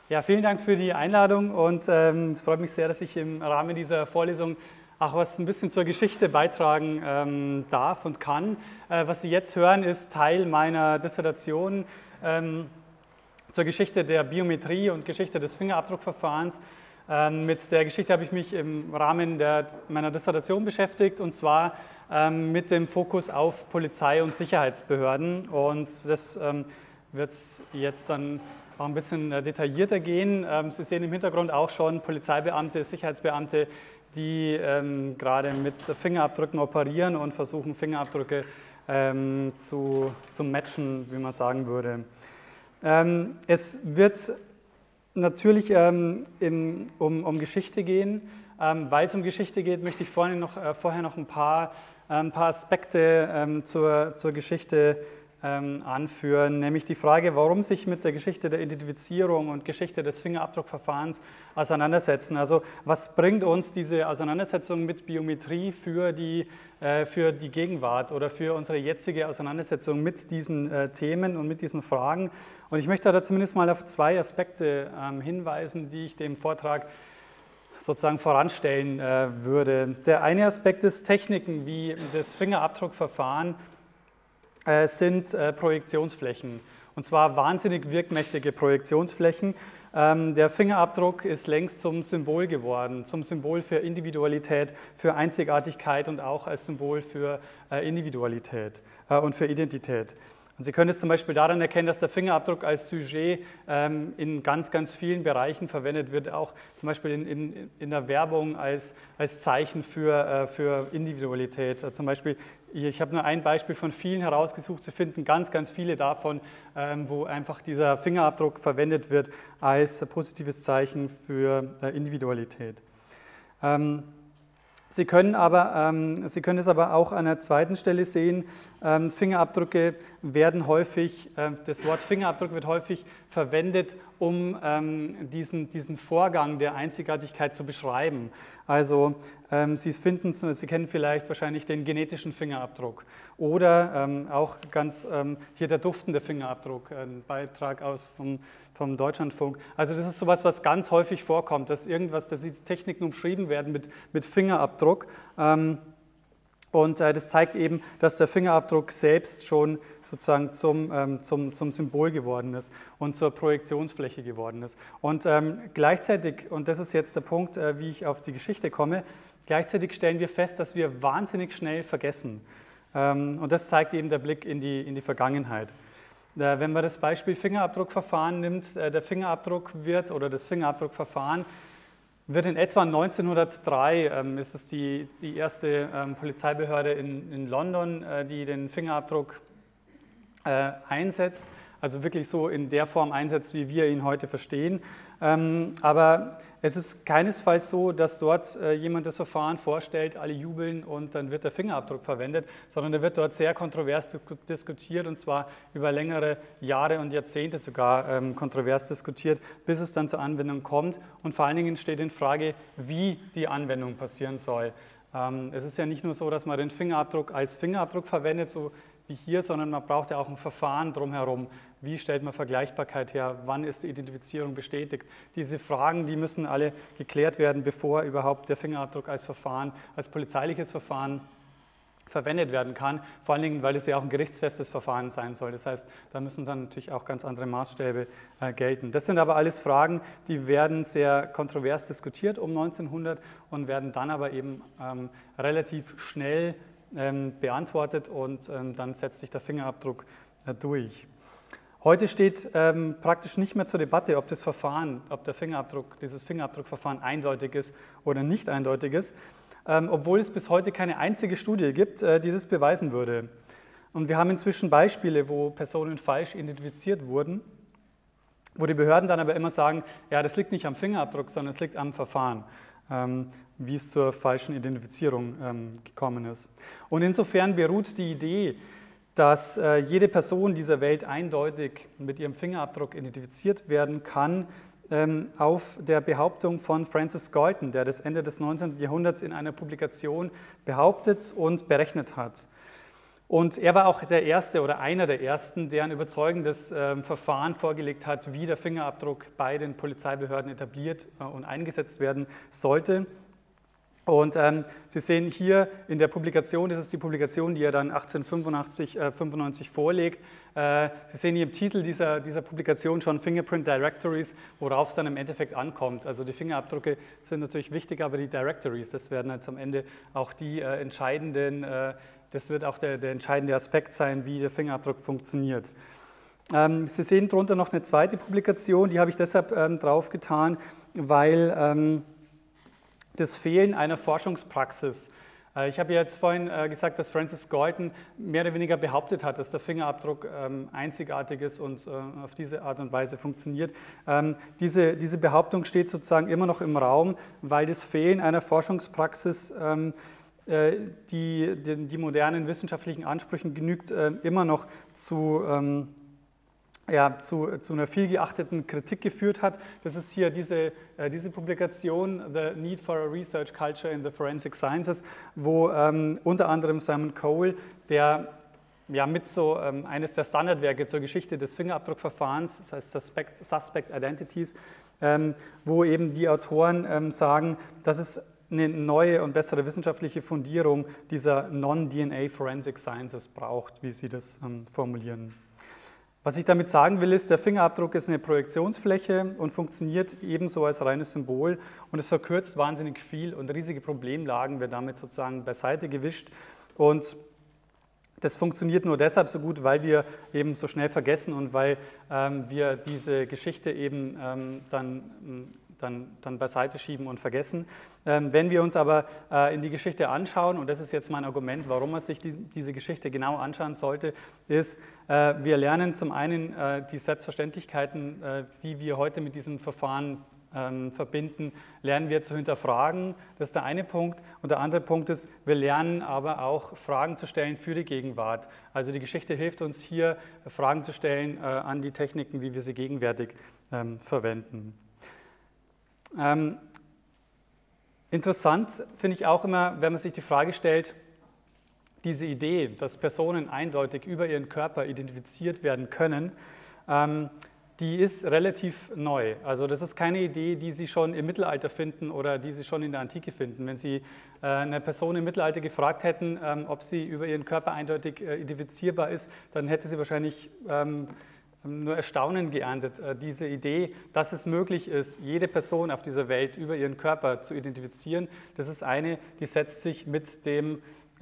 Ja, vielen Dank für die Einladung und es freut mich sehr, dass ich im Rahmen dieser Vorlesung auch was ein bisschen zur Geschichte beitragen darf und kann. Was Sie jetzt hören, ist Teil meiner Dissertation zur Geschichte der Biometrie und Geschichte des Fingerabdruckverfahrens. Mit der Geschichte habe ich mich im Rahmen meiner Dissertation beschäftigt, und zwar mit dem Fokus auf Polizei- und Sicherheitsbehörden, und das wird jetzt dann auch ein bisschen detaillierter gehen. Sie sehen im Hintergrund auch schon Polizeibeamte, Sicherheitsbeamte, die gerade mit Fingerabdrücken operieren und versuchen, Fingerabdrücke zu matchen, wie man sagen würde. Es wird natürlich um Geschichte gehen. Weil es um Geschichte geht, möchte ich vorher noch ein paar Aspekte zur Geschichte anführen, nämlich die Frage, warum sich mit der Geschichte der Identifizierung und Geschichte des Fingerabdruckverfahrens auseinandersetzen. Also was bringt uns diese Auseinandersetzung mit Biometrie für die Gegenwart oder für unsere jetzige Auseinandersetzung mit diesen Themen und mit diesen Fragen? Und ich möchte da zumindest mal auf zwei Aspekte hinweisen, die ich dem Vortrag sozusagen voranstellen würde. Der eine Aspekt ist, Techniken wie das Fingerabdruckverfahren sind Projektionsflächen, und zwar wahnsinnig wirkmächtige Projektionsflächen. Der Fingerabdruck ist längst zum Symbol geworden, zum Symbol für Individualität, für Einzigartigkeit und auch als Symbol für Individualität und für Identität. Und Sie können es zum Beispiel daran erkennen, dass der Fingerabdruck als Sujet in ganz, ganz vielen Bereichen verwendet wird, auch zum Beispiel in der Werbung als Zeichen für Individualität. Zum Beispiel, ich habe nur ein Beispiel von vielen herausgesucht, Sie finden ganz, ganz viele davon, wo einfach dieser Fingerabdruck verwendet wird als positives Zeichen für Individualität. Sie können es aber auch an einer zweiten Stelle sehen. Fingerabdrücke werden häufig, das Wort Fingerabdruck wird häufig verwendet, um diesen Vorgang der Einzigartigkeit zu beschreiben. Also Sie kennen vielleicht wahrscheinlich den genetischen Fingerabdruck oder auch ganz hier der duftende Fingerabdruck, ein Beitrag vom Deutschlandfunk. Also das ist sowas, was ganz häufig vorkommt, dass die Techniken umschrieben werden mit Fingerabdruck. Und das zeigt eben, dass der Fingerabdruck selbst schon sozusagen zum Symbol geworden ist und zur Projektionsfläche geworden ist. Und gleichzeitig, und das ist jetzt der Punkt, wie ich auf die Geschichte komme, gleichzeitig stellen wir fest, dass wir wahnsinnig schnell vergessen. Und das zeigt eben der Blick in die Vergangenheit. Wenn man das Beispiel Fingerabdruckverfahren nimmt, der Fingerabdruck das Fingerabdruckverfahren wird in etwa 1903, ist es die erste Polizeibehörde in London, die den Fingerabdruck einsetzt, also wirklich so in der Form einsetzt, wie wir ihn heute verstehen. Aber es ist keinesfalls so, dass dort jemand das Verfahren vorstellt, alle jubeln und dann wird der Fingerabdruck verwendet, sondern der wird dort sehr kontrovers diskutiert, und zwar über längere Jahre und Jahrzehnte sogar kontrovers diskutiert, bis es dann zur Anwendung kommt, und vor allen Dingen steht in Frage, wie die Anwendung passieren soll. Es ist ja nicht nur so, dass man den Fingerabdruck als Fingerabdruck verwendet, so wie hier, sondern man braucht ja auch ein Verfahren drumherum. Wie stellt man Vergleichbarkeit her? Wann ist die Identifizierung bestätigt? Diese Fragen, die müssen alle geklärt werden, bevor überhaupt der Fingerabdruck als Verfahren, als polizeiliches Verfahren verwendet werden kann. Vor allen Dingen, weil es ja auch ein gerichtsfestes Verfahren sein soll. Das heißt, da müssen dann natürlich auch ganz andere Maßstäbe gelten. Das sind aber alles Fragen, die werden sehr kontrovers diskutiert um 1900 und werden dann aber eben relativ schnell beantwortet, und dann setzt sich der Fingerabdruck durch. Heute steht praktisch nicht mehr zur Debatte, ob dieses Fingerabdruckverfahren eindeutig ist oder nicht eindeutig ist, obwohl es bis heute keine einzige Studie gibt, die das beweisen würde. Und wir haben inzwischen Beispiele, wo Personen falsch identifiziert wurden, wo die Behörden dann aber immer sagen, ja, das liegt nicht am Fingerabdruck, sondern es liegt am Verfahren, wie es zur falschen Identifizierung gekommen ist. Und insofern beruht die Idee, dass jede Person dieser Welt eindeutig mit ihrem Fingerabdruck identifiziert werden kann, auf der Behauptung von Francis Galton, der das Ende des 19. Jahrhunderts in einer Publikation behauptet und berechnet hat. Und er war auch der Erste oder einer der Ersten, der ein überzeugendes Verfahren vorgelegt hat, wie der Fingerabdruck bei den Polizeibehörden etabliert und eingesetzt werden sollte. Und Sie sehen hier in der Publikation, das ist die Publikation, die er dann 1895 vorlegt. Sie sehen hier im Titel dieser Publikation schon Fingerprint Directories, worauf es dann im Endeffekt ankommt. Also die Fingerabdrücke sind natürlich wichtig, aber die Directories, das werden jetzt am Ende auch die entscheidenden, das wird auch der entscheidende Aspekt sein, wie der Fingerabdruck funktioniert. Sie sehen darunter noch eine zweite Publikation, die habe ich deshalb draufgetan, weil das Fehlen einer Forschungspraxis. Ich habe jetzt vorhin gesagt, dass Francis Galton mehr oder weniger behauptet hat, dass der Fingerabdruck einzigartig ist und auf diese Art und Weise funktioniert. Diese Behauptung steht sozusagen immer noch im Raum, weil das Fehlen einer Forschungspraxis die modernen wissenschaftlichen Ansprüchen genügt immer noch zu einer viel geachteten Kritik geführt hat. Das ist hier diese Publikation, The Need for a Research Culture in the Forensic Sciences, wo unter anderem Simon Cole, der mit so eines der Standardwerke zur Geschichte des Fingerabdruckverfahrens, das heißt Suspect Identities, wo eben die Autoren sagen, dass es eine neue und bessere wissenschaftliche Fundierung dieser Non-DNA Forensic Sciences braucht, wie sie das formulieren. Was ich damit sagen will, ist, der Fingerabdruck ist eine Projektionsfläche und funktioniert ebenso als reines Symbol und es verkürzt wahnsinnig viel und riesige Problemlagen werden damit sozusagen beiseite gewischt und das funktioniert nur deshalb so gut, weil wir eben so schnell vergessen und weil wir diese Geschichte eben dann beiseite schieben und vergessen. Wenn wir uns aber in die Geschichte anschauen, und das ist jetzt mein Argument, warum man sich diese Geschichte genau anschauen sollte, ist, wir lernen zum einen die Selbstverständlichkeiten, die wir heute mit diesem Verfahren verbinden, lernen wir zu hinterfragen. Das ist der eine Punkt. Und der andere Punkt ist, wir lernen aber auch Fragen zu stellen für die Gegenwart. Also die Geschichte hilft uns hier, Fragen zu stellen an die Techniken, wie wir sie gegenwärtig verwenden. Interessant finde ich auch immer, wenn man sich die Frage stellt, diese Idee, dass Personen eindeutig über ihren Körper identifiziert werden können, die ist relativ neu. Also das ist keine Idee, die Sie schon im Mittelalter finden oder die Sie schon in der Antike finden. Wenn Sie eine Person im Mittelalter gefragt hätten, ob sie über ihren Körper eindeutig identifizierbar ist, dann hätte sie wahrscheinlich nur Erstaunen geerntet. Diese Idee, dass es möglich ist, jede Person auf dieser Welt über ihren Körper zu identifizieren, das ist eine, die setzt sich mit dem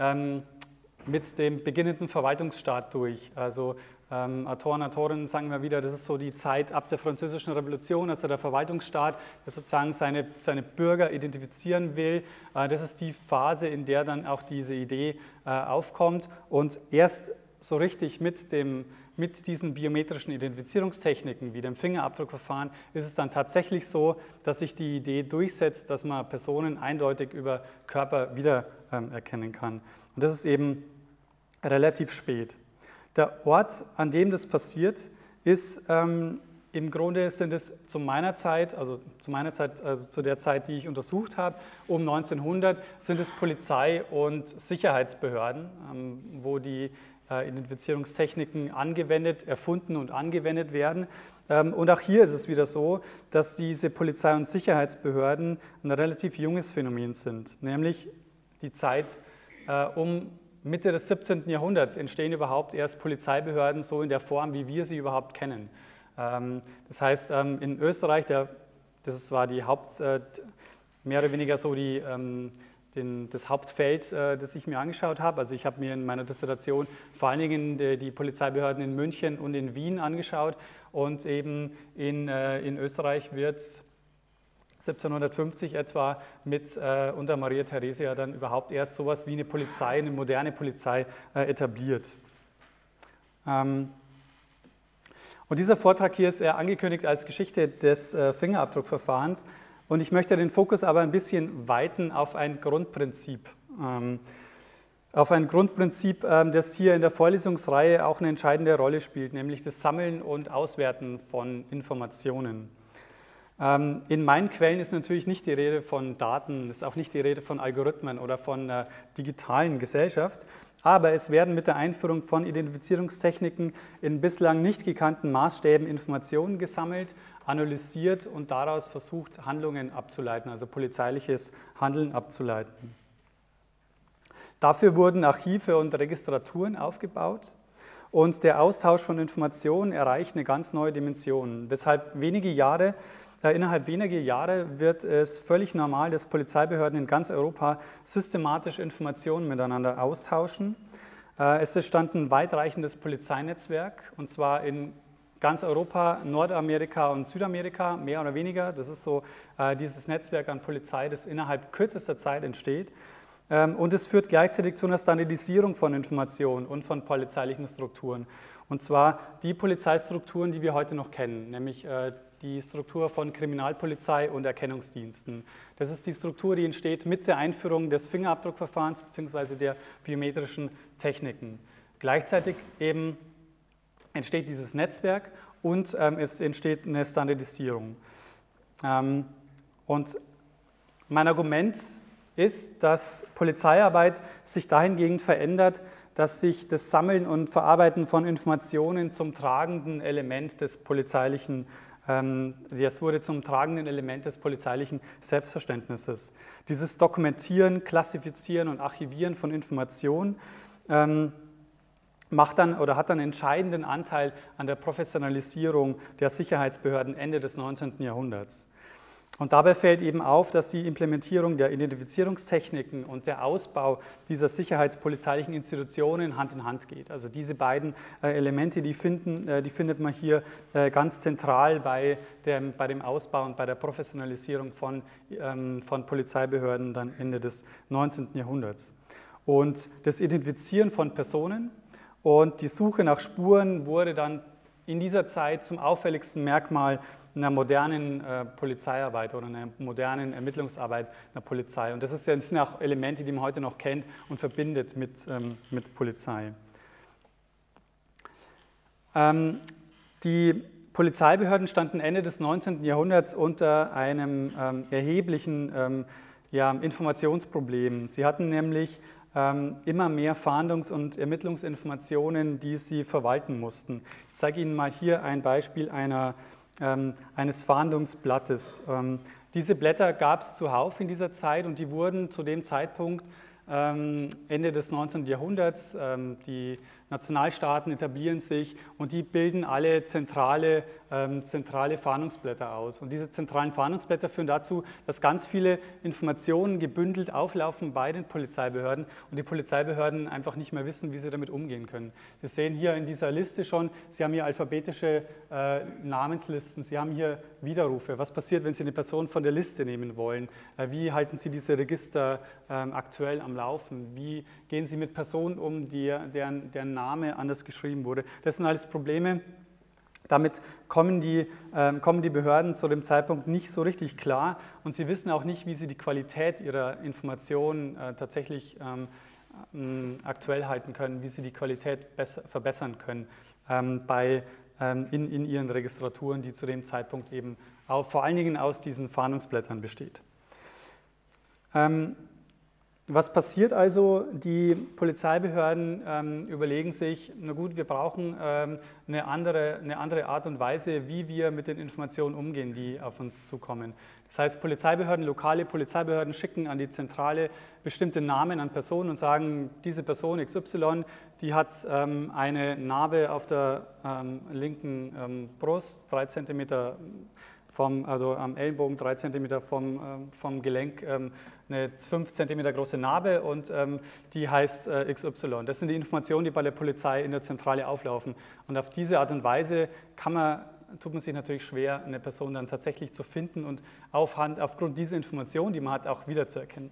beginnenden Verwaltungsstaat durch. Also Autoren, Autorinnen sagen immer wieder, das ist so die Zeit ab der Französischen Revolution, also der Verwaltungsstaat, der sozusagen seine Bürger identifizieren will. Das ist die Phase, in der dann auch diese Idee aufkommt und erst so richtig mit diesen biometrischen Identifizierungstechniken wie dem Fingerabdruckverfahren ist es dann tatsächlich so, dass sich die Idee durchsetzt, dass man Personen eindeutig über Körper wiedererkennen kann. Und das ist eben relativ spät. Der Ort, an dem das passiert, ist im Grunde sind es zu meiner Zeit, also zu der Zeit, die ich untersucht habe, um 1900, sind es Polizei- und Sicherheitsbehörden, wo die Identifizierungstechniken erfunden und angewendet werden. Und auch hier ist es wieder so, dass diese Polizei- und Sicherheitsbehörden ein relativ junges Phänomen sind, nämlich die Zeit um Mitte des 17. Jahrhunderts entstehen überhaupt erst Polizeibehörden so in der Form, wie wir sie überhaupt kennen. Das heißt, in Österreich, das war die mehr oder weniger so das Hauptfeld, das ich mir angeschaut habe. Also ich habe mir in meiner Dissertation vor allen Dingen die Polizeibehörden in München und in Wien angeschaut und eben in Österreich wird 1750 etwa unter Maria Theresia dann überhaupt erst sowas wie eine moderne Polizei etabliert. Und dieser Vortrag hier ist angekündigt als Geschichte des Fingerabdruckverfahrens und ich möchte den Fokus aber ein bisschen weiten auf ein Grundprinzip. Das hier in der Vorlesungsreihe auch eine entscheidende Rolle spielt, nämlich das Sammeln und Auswerten von Informationen. In meinen Quellen ist natürlich nicht die Rede von Daten, ist auch nicht die Rede von Algorithmen oder von einer digitalen Gesellschaft, aber es werden mit der Einführung von Identifizierungstechniken in bislang nicht gekannten Maßstäben Informationen gesammelt, analysiert und daraus versucht, Handlungen abzuleiten, also polizeiliches Handeln abzuleiten. Dafür wurden Archive und Registraturen aufgebaut und der Austausch von Informationen erreicht eine ganz neue Dimension, weshalb innerhalb weniger Jahre wird es völlig normal, dass Polizeibehörden in ganz Europa systematisch Informationen miteinander austauschen. Es entstand ein weitreichendes Polizeinetzwerk, und zwar in ganz Europa, Nordamerika und Südamerika, mehr oder weniger. Das ist so dieses Netzwerk an Polizei, das innerhalb kürzester Zeit entsteht. Und es führt gleichzeitig zu einer Standardisierung von Informationen und von polizeilichen Strukturen. Und zwar die Polizeistrukturen, die wir heute noch kennen, nämlich die Struktur von Kriminalpolizei und Erkennungsdiensten. Das ist die Struktur, die entsteht mit der Einführung des Fingerabdruckverfahrens bzw. der biometrischen Techniken. Gleichzeitig eben entsteht dieses Netzwerk und es entsteht eine Standardisierung. Und mein Argument ist, dass Polizeiarbeit sich dahingehend verändert, dass sich das Sammeln und Verarbeiten von Informationen zum tragenden Element des polizeilichen Selbstverständnisses. Dieses Dokumentieren, Klassifizieren und Archivieren von Informationen hat dann einen entscheidenden Anteil an der Professionalisierung der Sicherheitsbehörden Ende des 19. Jahrhunderts. Und dabei fällt eben auf, dass die Implementierung der Identifizierungstechniken und der Ausbau dieser sicherheitspolizeilichen Institutionen Hand in Hand geht. Also diese beiden Elemente, die findet man hier ganz zentral bei dem Ausbau und bei der Professionalisierung von Polizeibehörden dann Ende des 19. Jahrhunderts. Und das Identifizieren von Personen und die Suche nach Spuren wurde dann in dieser Zeit zum auffälligsten Merkmal einer modernen Polizeiarbeit oder einer modernen Ermittlungsarbeit einer Polizei. Und das sind auch Elemente, die man heute noch kennt und verbindet mit Polizei. Die Polizeibehörden standen Ende des 19. Jahrhunderts unter einem erheblichen Informationsproblem. Sie hatten nämlich immer mehr Fahndungs- und Ermittlungsinformationen, die sie verwalten mussten. Ich zeige Ihnen mal hier ein Beispiel eines Fahndungsblattes. Diese Blätter gab es zuhauf in dieser Zeit und die wurden zu dem Zeitpunkt Ende des 19. Jahrhunderts, die Nationalstaaten etablieren sich und die bilden alle zentrale Fahndungsblätter aus. Und diese zentralen Fahndungsblätter führen dazu, dass ganz viele Informationen gebündelt auflaufen bei den Polizeibehörden und die Polizeibehörden einfach nicht mehr wissen, wie sie damit umgehen können. Sie sehen hier in dieser Liste schon, Sie haben hier alphabetische Namenslisten, Sie haben hier Widerrufe. Was passiert, wenn Sie eine Person von der Liste nehmen wollen? Wie halten Sie diese Register aktuell am Laufen? Wie gehen Sie mit Personen um, deren Name anders geschrieben wurde? Das sind alles Probleme. Damit kommen die Behörden zu dem Zeitpunkt nicht so richtig klar und sie wissen auch nicht, wie sie die Qualität ihrer Informationen tatsächlich aktuell halten können, wie sie die Qualität verbessern können in ihren Registraturen, die zu dem Zeitpunkt eben vor allen Dingen aus diesen Fahndungsblättern besteht. Was passiert also? Die Polizeibehörden überlegen sich, na gut, wir brauchen eine andere Art und Weise, wie wir mit den Informationen umgehen, die auf uns zukommen. Das heißt, lokale Polizeibehörden schicken an die Zentrale bestimmte Namen an Personen und sagen, diese Person XY, die hat eine Narbe auf der linken Brust, 3 cm also am Ellenbogen 3 cm vom Gelenk, eine 5 cm große Narbe und die heißt XY. Das sind die Informationen, die bei der Polizei in der Zentrale auflaufen. Und auf diese Art und Weise tut man sich natürlich schwer, eine Person dann tatsächlich zu finden und aufgrund dieser Informationen, die man hat, auch wiederzuerkennen.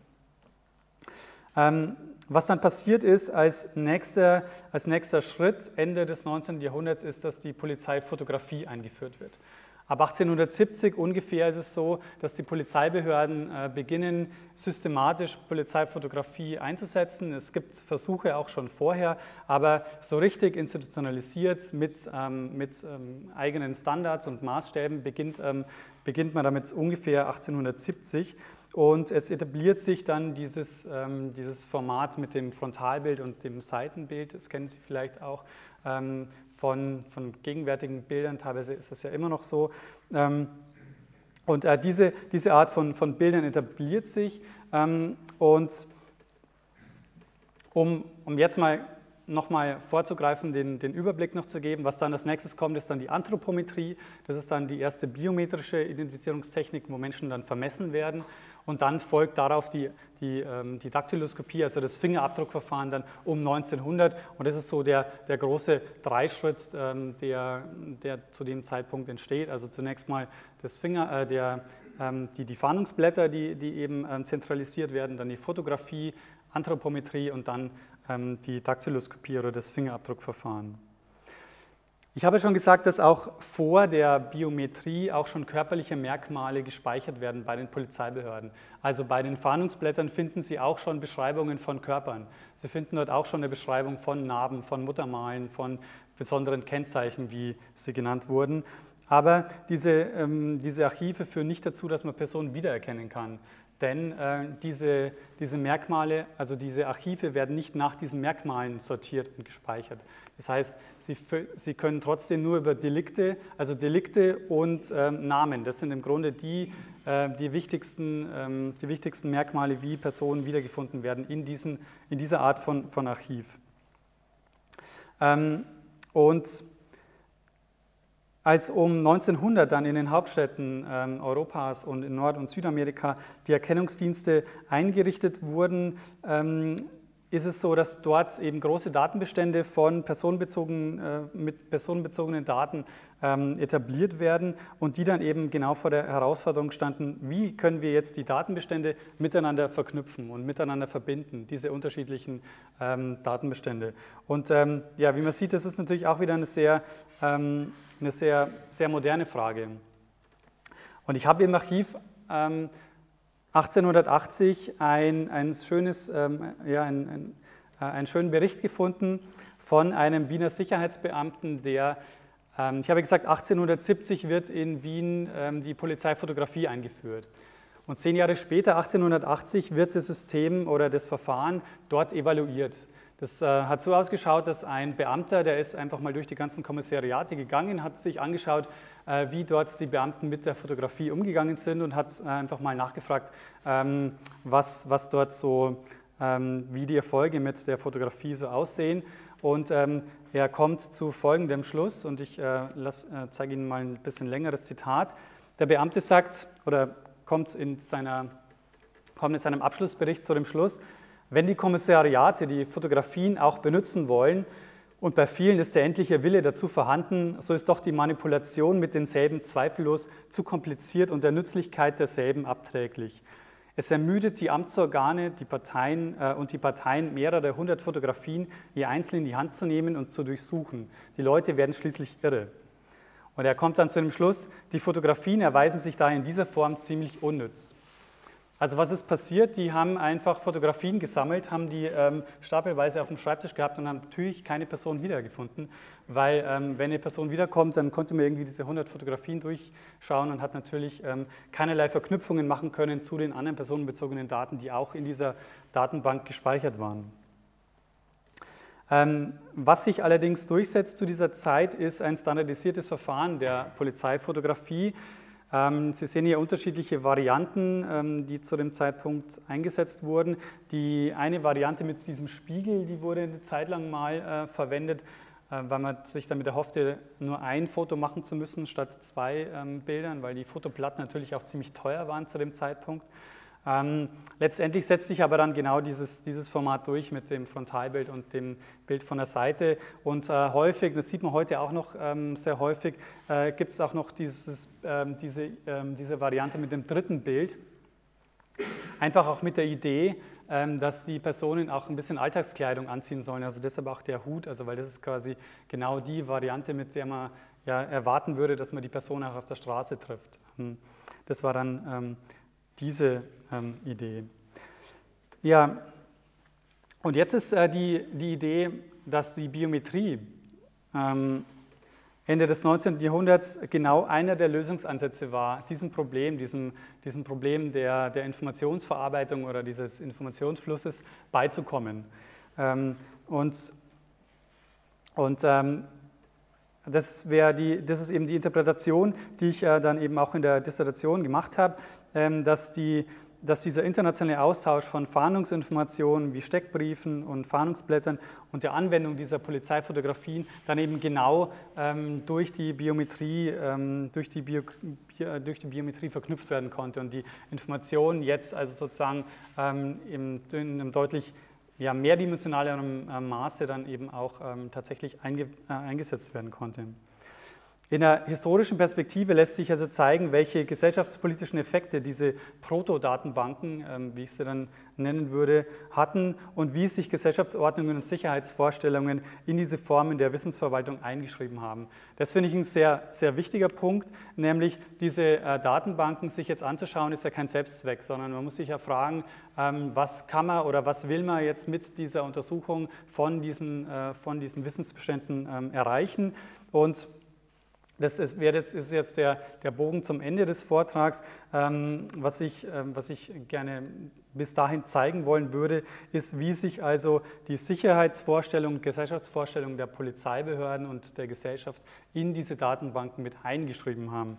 Was dann passiert ist als nächster Schritt Ende des 19. Jahrhunderts ist, dass die Polizeifotografie eingeführt wird. Ab 1870 ungefähr ist es so, dass die Polizeibehörden beginnen, systematisch Polizeifotografie einzusetzen. Es gibt Versuche auch schon vorher, aber so richtig institutionalisiert mit eigenen Standards und Maßstäben beginnt man damit ungefähr 1870. und es etabliert sich dann dieses Format mit dem Frontalbild und dem Seitenbild, das kennen Sie vielleicht auch von gegenwärtigen Bildern, teilweise ist das ja immer noch so. Und diese Art von Bildern etabliert sich und um jetzt nochmal vorzugreifen, den Überblick noch zu geben, was dann als nächstes kommt, ist dann die Anthropometrie. Das ist dann die erste biometrische Identifizierungstechnik, wo Menschen dann vermessen werden. Und dann folgt darauf die Daktyloskopie, also das Fingerabdruckverfahren dann um 1900. Und das ist so der große Dreischritt, der zu dem Zeitpunkt entsteht. Also zunächst mal die Fahndungsblätter, die eben zentralisiert werden, dann die Fotografie, Anthropometrie und dann die Daktyloskopie oder das Fingerabdruckverfahren. Ich habe schon gesagt, dass auch vor der Biometrie auch schon körperliche Merkmale gespeichert werden bei den Polizeibehörden. Also bei den Fahndungsblättern finden Sie auch schon Beschreibungen von Körpern. Sie finden dort auch schon eine Beschreibung von Narben, von Muttermalen, von besonderen Kennzeichen, wie sie genannt wurden. Aber diese Archive führen nicht dazu, dass man Personen wiedererkennen kann. Denn diese Merkmale, also diese Archive werden nicht nach diesen Merkmalen sortiert und gespeichert. Das heißt, Sie können trotzdem nur über Delikte und Namen, das sind im Grunde die wichtigsten Merkmale, wie Personen wiedergefunden werden in dieser Art von Archiv. Und als um 1900 dann in den Hauptstädten Europas und in Nord- und Südamerika die Erkennungsdienste eingerichtet wurden, ist es so, dass dort eben große Datenbestände mit personenbezogenen Daten etabliert werden und die dann eben genau vor der Herausforderung standen, wie können wir jetzt die Datenbestände miteinander verknüpfen und miteinander verbinden, diese unterschiedlichen Datenbestände. Und ja, wie man sieht, das ist natürlich auch wieder eine sehr moderne Frage. Und ich habe im Archiv 1880 einen schönen Bericht gefunden von einem Wiener Sicherheitsbeamten, der, ich habe gesagt, 1870 wird in Wien die Polizeifotografie eingeführt. Und 10 Jahre später, 1880, wird das System oder das Verfahren dort evaluiert. Das hat so ausgeschaut, dass ein Beamter, der ist einfach mal durch die ganzen Kommissariate gegangen, hat sich angeschaut, wie dort die Beamten mit der Fotografie umgegangen sind und hat einfach mal nachgefragt, was dort so, wie die Erfolge mit der Fotografie so aussehen. Und er kommt zu folgendem Schluss, und ich zeige Ihnen mal ein bisschen längeres Zitat. Der Beamte sagt, oder kommt in seinem Abschlussbericht zu dem Schluss: Wenn die Kommissariate die Fotografien auch benutzen wollen, und bei vielen ist der endliche Wille dazu vorhanden, so ist doch die Manipulation mit denselben zweifellos zu kompliziert und der Nützlichkeit derselben abträglich. Es ermüdet die Amtsorgane, die Parteien mehrere hundert Fotografien je einzeln in die Hand zu nehmen und zu durchsuchen. Die Leute werden schließlich irre. Und er kommt dann zu dem Schluss, die Fotografien erweisen sich daher in dieser Form ziemlich unnütz. Also was ist passiert? Die haben einfach Fotografien gesammelt, haben die stapelweise auf dem Schreibtisch gehabt und haben natürlich keine Person wiedergefunden, weil wenn eine Person wiederkommt, dann konnte man irgendwie diese 100 Fotografien durchschauen und hat natürlich keinerlei Verknüpfungen machen können zu den anderen personenbezogenen Daten, die auch in dieser Datenbank gespeichert waren. Was sich allerdings durchsetzt zu dieser Zeit, ist ein standardisiertes Verfahren der Polizeifotografie. Sie sehen hier unterschiedliche Varianten, die zu dem Zeitpunkt eingesetzt wurden. Die eine Variante mit diesem Spiegel, die wurde eine Zeit lang mal verwendet, weil man sich damit erhoffte, nur ein Foto machen zu müssen statt 2 Bildern, weil die Fotoplatten natürlich auch ziemlich teuer waren zu dem Zeitpunkt. Letztendlich setzt sich aber dann genau dieses Format durch mit dem Frontalbild und dem Bild von der Seite. Und häufig, das sieht man heute auch noch sehr häufig, gibt es auch noch diese Variante mit dem dritten Bild. Einfach auch mit der Idee, dass die Personen auch ein bisschen Alltagskleidung anziehen sollen. Also deshalb auch der Hut, also weil das ist quasi genau die Variante, mit der man ja erwarten würde, dass man die Person auch auf der Straße trifft. Das war dann diese Idee. Ja, und jetzt ist die Idee, dass die Biometrie Ende des 19. Jahrhunderts genau einer der Lösungsansätze war, diesem Problem der Informationsverarbeitung oder dieses Informationsflusses beizukommen. Das ist eben die Interpretation, die ich dann eben auch in der Dissertation gemacht habe, dass dieser internationale Austausch von Fahndungsinformationen wie Steckbriefen und Fahndungsblättern und der Anwendung dieser Polizeifotografien dann eben genau durch die Biometrie verknüpft werden konnte und die Informationen jetzt also sozusagen in einem deutlich mehrdimensionaleren Maße dann eben auch tatsächlich eingesetzt werden konnte. In der historischen Perspektive lässt sich also zeigen, welche gesellschaftspolitischen Effekte diese Proto-Datenbanken, wie ich sie dann nennen würde, hatten und wie sich Gesellschaftsordnungen und Sicherheitsvorstellungen in diese Formen der Wissensverwaltung eingeschrieben haben. Das finde ich ein sehr, sehr wichtiger Punkt, nämlich diese Datenbanken sich jetzt anzuschauen, ist ja kein Selbstzweck, sondern man muss sich ja fragen, was kann man oder was will man jetzt mit dieser Untersuchung von diesen Wissensbeständen erreichen. Und das ist jetzt der Bogen zum Ende des Vortrags. Was ich gerne bis dahin zeigen wollen würde, ist, wie sich also die Sicherheitsvorstellung, Gesellschaftsvorstellung der Polizeibehörden und der Gesellschaft in diese Datenbanken mit eingeschrieben haben.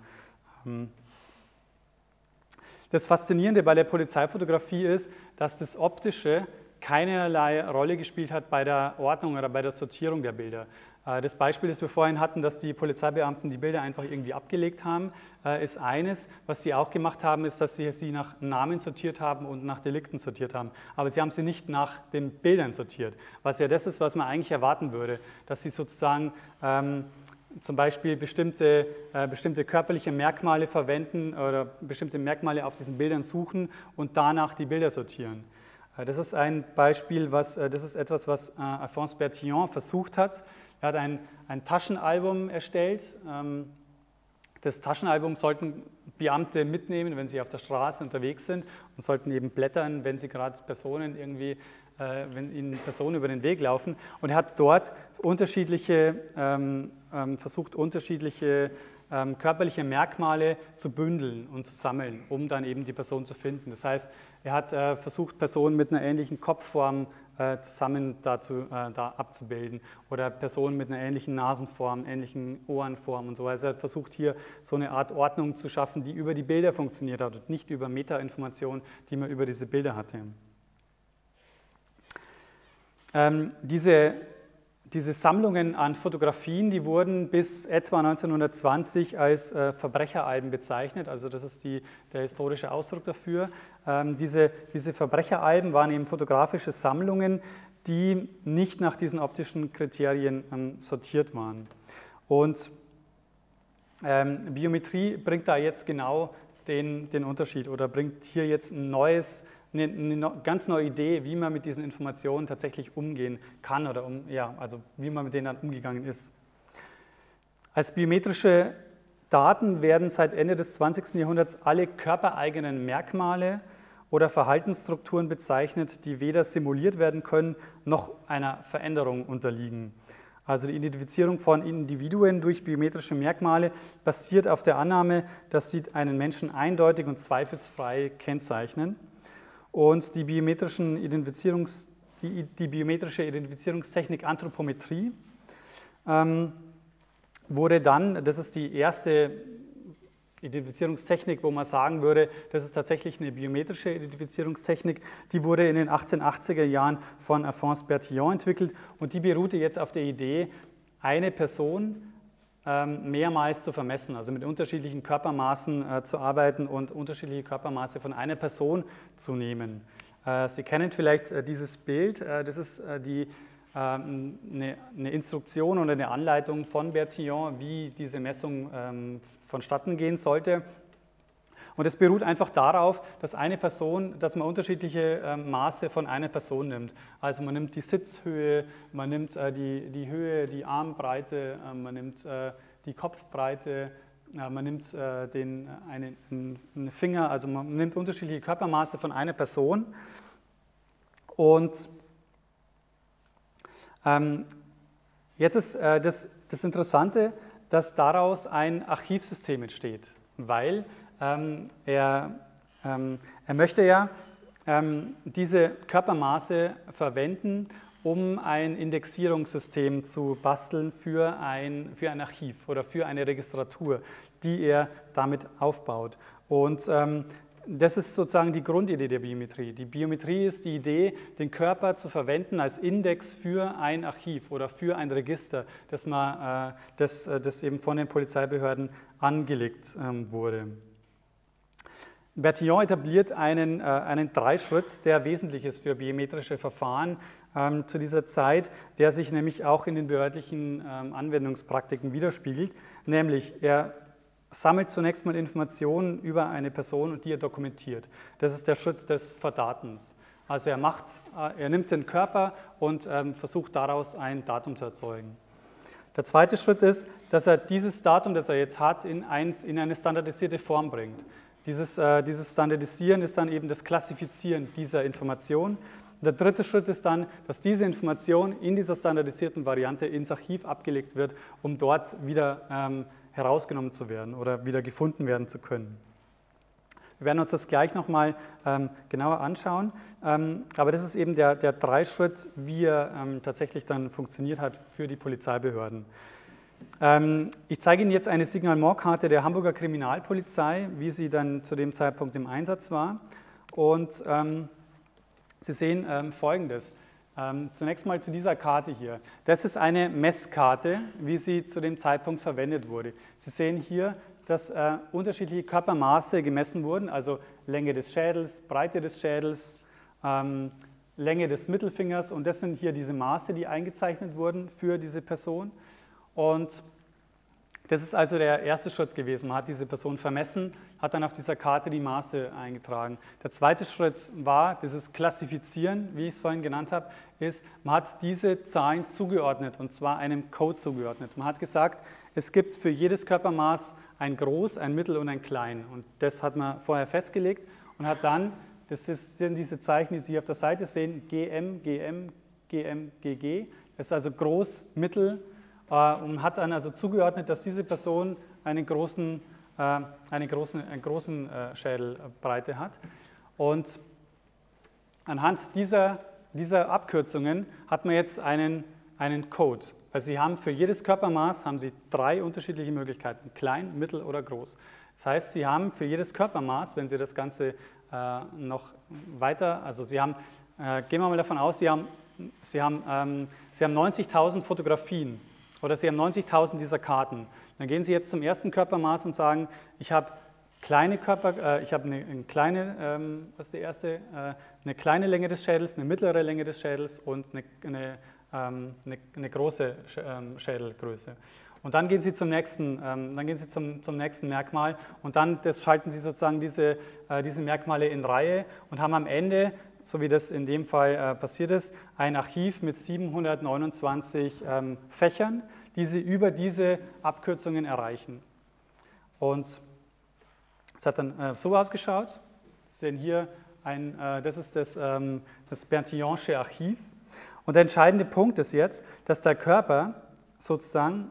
Das Faszinierende bei der Polizeifotografie ist, dass das Optische keinerlei Rolle gespielt hat bei der Ordnung oder bei der Sortierung der Bilder. Das Beispiel, das wir vorhin hatten, dass die Polizeibeamten die Bilder einfach irgendwie abgelegt haben, ist eines. Was sie auch gemacht haben, ist, dass sie nach Namen sortiert haben und nach Delikten sortiert haben. Aber sie haben sie nicht nach den Bildern sortiert, was ja das ist, was man eigentlich erwarten würde, dass sie sozusagen zum Beispiel bestimmte körperliche Merkmale verwenden oder bestimmte Merkmale auf diesen Bildern suchen und danach die Bilder sortieren. Das ist ein Beispiel, das ist etwas, was Alphonse Bertillon versucht hat. Er hat ein Taschenalbum erstellt. Das Taschenalbum sollten Beamte mitnehmen, wenn sie auf der Straße unterwegs sind und sollten eben blättern, wenn sie gerade wenn ihnen Personen über den Weg laufen. Und er hat dort versucht, unterschiedliche körperliche Merkmale zu bündeln und zu sammeln, um dann eben die Person zu finden. Das heißt, er hat versucht, Personen mit einer ähnlichen Kopfform zusammen da abzubilden oder Personen mit einer ähnlichen Nasenform, ähnlichen Ohrenform und so weiter. Also er hat versucht, hier so eine Art Ordnung zu schaffen, die über die Bilder funktioniert hat und nicht über Metainformationen, die man über diese Bilder hatte. Diese Sammlungen an Fotografien, die wurden bis etwa 1920 als Verbrecheralben bezeichnet, also das ist der historische Ausdruck dafür. Diese Verbrecheralben waren eben fotografische Sammlungen, die nicht nach diesen optischen Kriterien sortiert waren. Und Biometrie bringt da jetzt genau den Unterschied oder bringt hier jetzt eine ganz neue Idee, wie man mit diesen Informationen tatsächlich umgehen kann oder also wie man mit denen dann umgegangen ist. Als biometrische Daten werden seit Ende des 20. Jahrhunderts alle körpereigenen Merkmale oder Verhaltensstrukturen bezeichnet, die weder simuliert werden können, noch einer Veränderung unterliegen. Also die Identifizierung von Individuen durch biometrische Merkmale basiert auf der Annahme, dass sie einen Menschen eindeutig und zweifelsfrei kennzeichnen. Und die biometrische Identifizierungstechnik Anthropometrie wurde dann, das ist die erste Identifizierungstechnik, wo man sagen würde, das ist tatsächlich eine biometrische Identifizierungstechnik, die wurde in den 1880er Jahren von Alphonse Bertillon entwickelt und die beruhte jetzt auf der Idee, eine Person mehrmals zu vermessen, also mit unterschiedlichen Körpermaßen zu arbeiten und unterschiedliche Körpermaße von einer Person zu nehmen. Sie kennen vielleicht dieses Bild, das ist eine Instruktion oder eine Anleitung von Bertillon, wie diese Messung vonstatten gehen sollte. Und es beruht einfach darauf, dass man unterschiedliche Maße von einer Person nimmt. Also man nimmt die Sitzhöhe, man nimmt die Höhe, die Armbreite, man nimmt die Kopfbreite, man nimmt einen Finger, also man nimmt unterschiedliche Körpermaße von einer Person. Und jetzt ist das Interessante, dass daraus ein Archivsystem entsteht, weil er möchte ja diese Körpermaße verwenden, um ein Indexierungssystem zu basteln für ein Archiv oder für eine Registratur, die er damit aufbaut. Und das ist sozusagen die Grundidee der Biometrie. Die Biometrie ist die Idee, den Körper zu verwenden als Index für ein Archiv oder für ein Register, das eben von den Polizeibehörden angelegt wurde. Bertillon etabliert einen Dreischritt, der wesentlich ist für biometrische Verfahren zu dieser Zeit, der sich nämlich auch in den behördlichen Anwendungspraktiken widerspiegelt, nämlich er sammelt zunächst mal Informationen über eine Person und die er dokumentiert. Das ist der Schritt des Verdatens. Also er nimmt den Körper und versucht daraus ein Datum zu erzeugen. Der zweite Schritt ist, dass er dieses Datum, das er jetzt hat, in eine standardisierte Form bringt. Dieses Standardisieren ist dann eben das Klassifizieren dieser Information. Der dritte Schritt ist dann, dass diese Information in dieser standardisierten Variante ins Archiv abgelegt wird, um dort wieder herausgenommen zu werden oder wieder gefunden werden zu können. Wir werden uns das gleich nochmal genauer anschauen, aber das ist eben der Dreischritt, wie er tatsächlich dann funktioniert hat für die Polizeibehörden. Ich zeige Ihnen jetzt eine Signalement-Karte der Hamburger Kriminalpolizei, wie sie dann zu dem Zeitpunkt im Einsatz war. Und Sie sehen Folgendes. Zunächst mal zu dieser Karte hier. Das ist eine Messkarte, wie sie zu dem Zeitpunkt verwendet wurde. Sie sehen hier, dass unterschiedliche Körpermaße gemessen wurden, also Länge des Schädels, Breite des Schädels, Länge des Mittelfingers, und das sind hier diese Maße, die eingezeichnet wurden für diese Person. Und das ist also der erste Schritt gewesen. Man hat diese Person vermessen, hat dann auf dieser Karte die Maße eingetragen. Der zweite Schritt war, dieses Klassifizieren, wie ich es vorhin genannt habe, ist, man hat diese Zahlen zugeordnet, und zwar einem Code zugeordnet. Man hat gesagt, es gibt für jedes Körpermaß ein Groß, ein Mittel und ein Klein. Und das hat man vorher festgelegt und hat dann, sind diese Zeichen, die Sie hier auf der Seite sehen, GM, GM, GM, GG. Das ist also Groß, Mittel, und hat dann also zugeordnet, dass diese Person eine großen Schädelbreite hat. Und anhand dieser Abkürzungen hat man jetzt einen Code. Also Sie haben für jedes Körpermaß haben Sie 3 unterschiedliche Möglichkeiten, klein, mittel oder groß. Das heißt, Sie haben für jedes Körpermaß, wenn Sie das Ganze noch weiter, also Sie haben, gehen wir mal davon aus, Sie haben 90.000 Fotografien. Oder Sie haben 90.000 dieser Karten. Dann gehen Sie jetzt zum ersten Körpermaß und sagen, ich habe eine kleine Länge des Schädels, eine mittlere Länge des Schädels und eine große Schädelgröße. Und dann gehen Sie zum nächsten Merkmal und dann schalten Sie sozusagen diese Merkmale in Reihe und haben am Ende, so wie das in dem Fall passiert ist, ein Archiv mit 729 Fächern, die Sie über diese Abkürzungen erreichen. Und es hat dann so ausgeschaut. Sie sehen hier, das ist das Bertillonsche Archiv. Und der entscheidende Punkt ist jetzt, dass der Körper sozusagen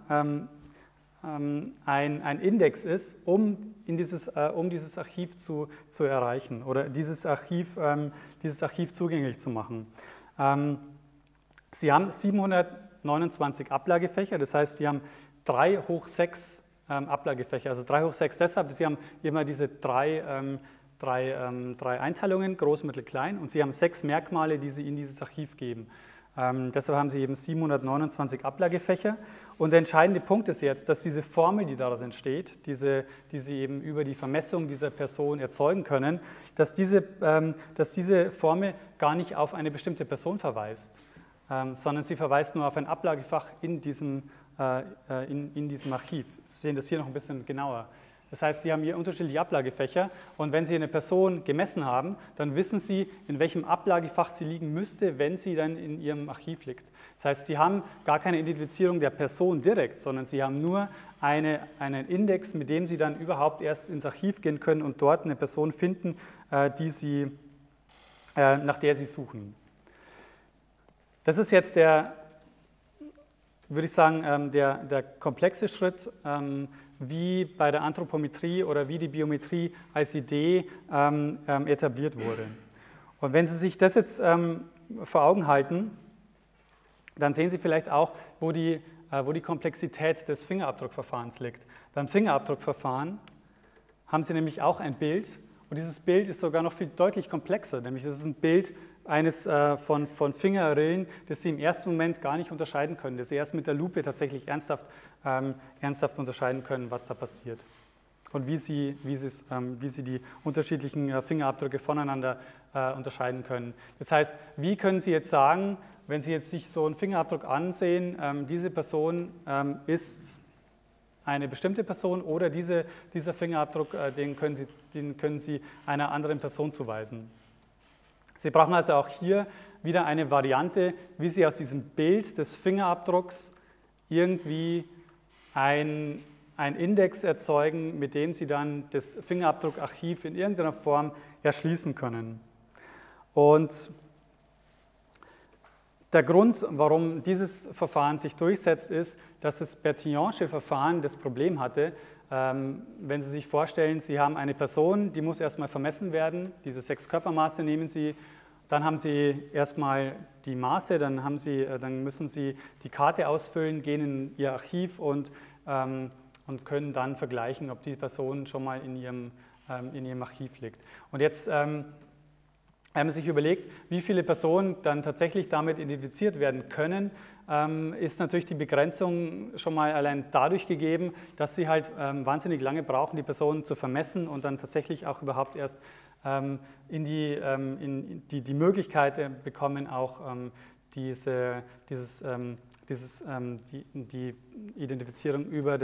ein Index ist, um dieses Archiv zu erreichen oder dieses Archiv zugänglich zu machen. Sie haben 729 Ablagefächer, das heißt, Sie haben 3 hoch 6 Ablagefächer, also 3 hoch 6 deshalb, Sie haben immer diese drei Einteilungen, groß, mittel, klein, und Sie haben 6 Merkmale, die Sie in dieses Archiv geben. Deshalb haben Sie eben 729 Ablagefächer. Und der entscheidende Punkt ist jetzt, dass diese Formel, die daraus entsteht, die Sie eben über die Vermessung dieser Person erzeugen können, dass diese Formel gar nicht auf eine bestimmte Person verweist, sondern sie verweist nur auf ein Ablagefach in diesem Archiv. Sie sehen das hier noch ein bisschen genauer. Das heißt, Sie haben hier unterschiedliche Ablagefächer und wenn Sie eine Person gemessen haben, dann wissen Sie, in welchem Ablagefach sie liegen müsste, wenn sie dann in Ihrem Archiv liegt. Das heißt, Sie haben gar keine Identifizierung der Person direkt, sondern Sie haben nur einen Index, mit dem Sie dann überhaupt erst ins Archiv gehen können und dort eine Person finden, nach der Sie suchen. Das ist jetzt würde ich sagen, der komplexe Schritt, wie bei der Anthropometrie oder wie die Biometrie als Idee etabliert wurde. Und wenn Sie sich das jetzt vor Augen halten, dann sehen Sie vielleicht auch, wo die Komplexität des Fingerabdruckverfahrens liegt. Beim Fingerabdruckverfahren haben Sie nämlich auch ein Bild und dieses Bild ist sogar noch viel deutlich komplexer, nämlich das ist ein Bild von Fingerrillen, das Sie im ersten Moment gar nicht unterscheiden können, das Sie erst mit der Lupe tatsächlich ernsthaft unterscheiden können, was da passiert und wie Sie die unterschiedlichen Fingerabdrücke voneinander unterscheiden können. Das heißt, wie können Sie jetzt sagen, wenn Sie jetzt sich so einen Fingerabdruck ansehen, diese Person ist eine bestimmte Person oder dieser Fingerabdruck, den können Sie einer anderen Person zuweisen. Sie brauchen also auch hier wieder eine Variante, wie Sie aus diesem Bild des Fingerabdrucks irgendwie ein Index erzeugen, mit dem Sie dann das Fingerabdruckarchiv in irgendeiner Form erschließen können. Und der Grund, warum dieses Verfahren sich durchsetzt, ist, dass das Bertillonsche Verfahren das Problem hatte, wenn Sie sich vorstellen, Sie haben eine Person, die muss erstmal vermessen werden, diese 6 Körpermaße nehmen Sie, dann haben Sie erstmal die Maße, dann müssen Sie die Karte ausfüllen, gehen in Ihr Archiv und können dann vergleichen, ob die Person schon mal in Ihrem Archiv liegt. Und jetzt wenn man sich überlegt, wie viele Personen dann tatsächlich damit identifiziert werden können, ist natürlich die Begrenzung schon mal allein dadurch gegeben, dass Sie halt wahnsinnig lange brauchen, die Personen zu vermessen und dann tatsächlich auch überhaupt erst die Möglichkeit bekommen, auch die Identifizierung über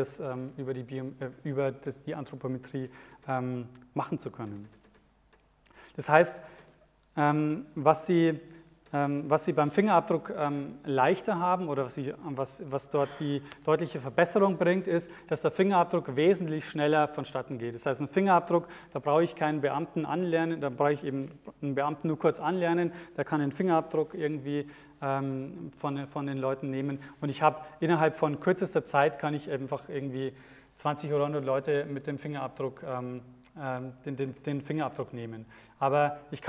die Anthropometrie machen zu können. Das heißt, was Sie beim Fingerabdruck leichter haben oder was dort die deutliche Verbesserung bringt, ist, dass der Fingerabdruck wesentlich schneller vonstatten geht. Das heißt, ein Fingerabdruck, da brauche ich keinen Beamten anlernen, da brauche ich eben einen Beamten nur kurz anlernen, der kann den Fingerabdruck irgendwie von den Leuten nehmen und ich habe innerhalb von kürzester Zeit kann ich einfach irgendwie 20 oder 100 Leute mit dem Fingerabdruck den Fingerabdruck nehmen. Aber es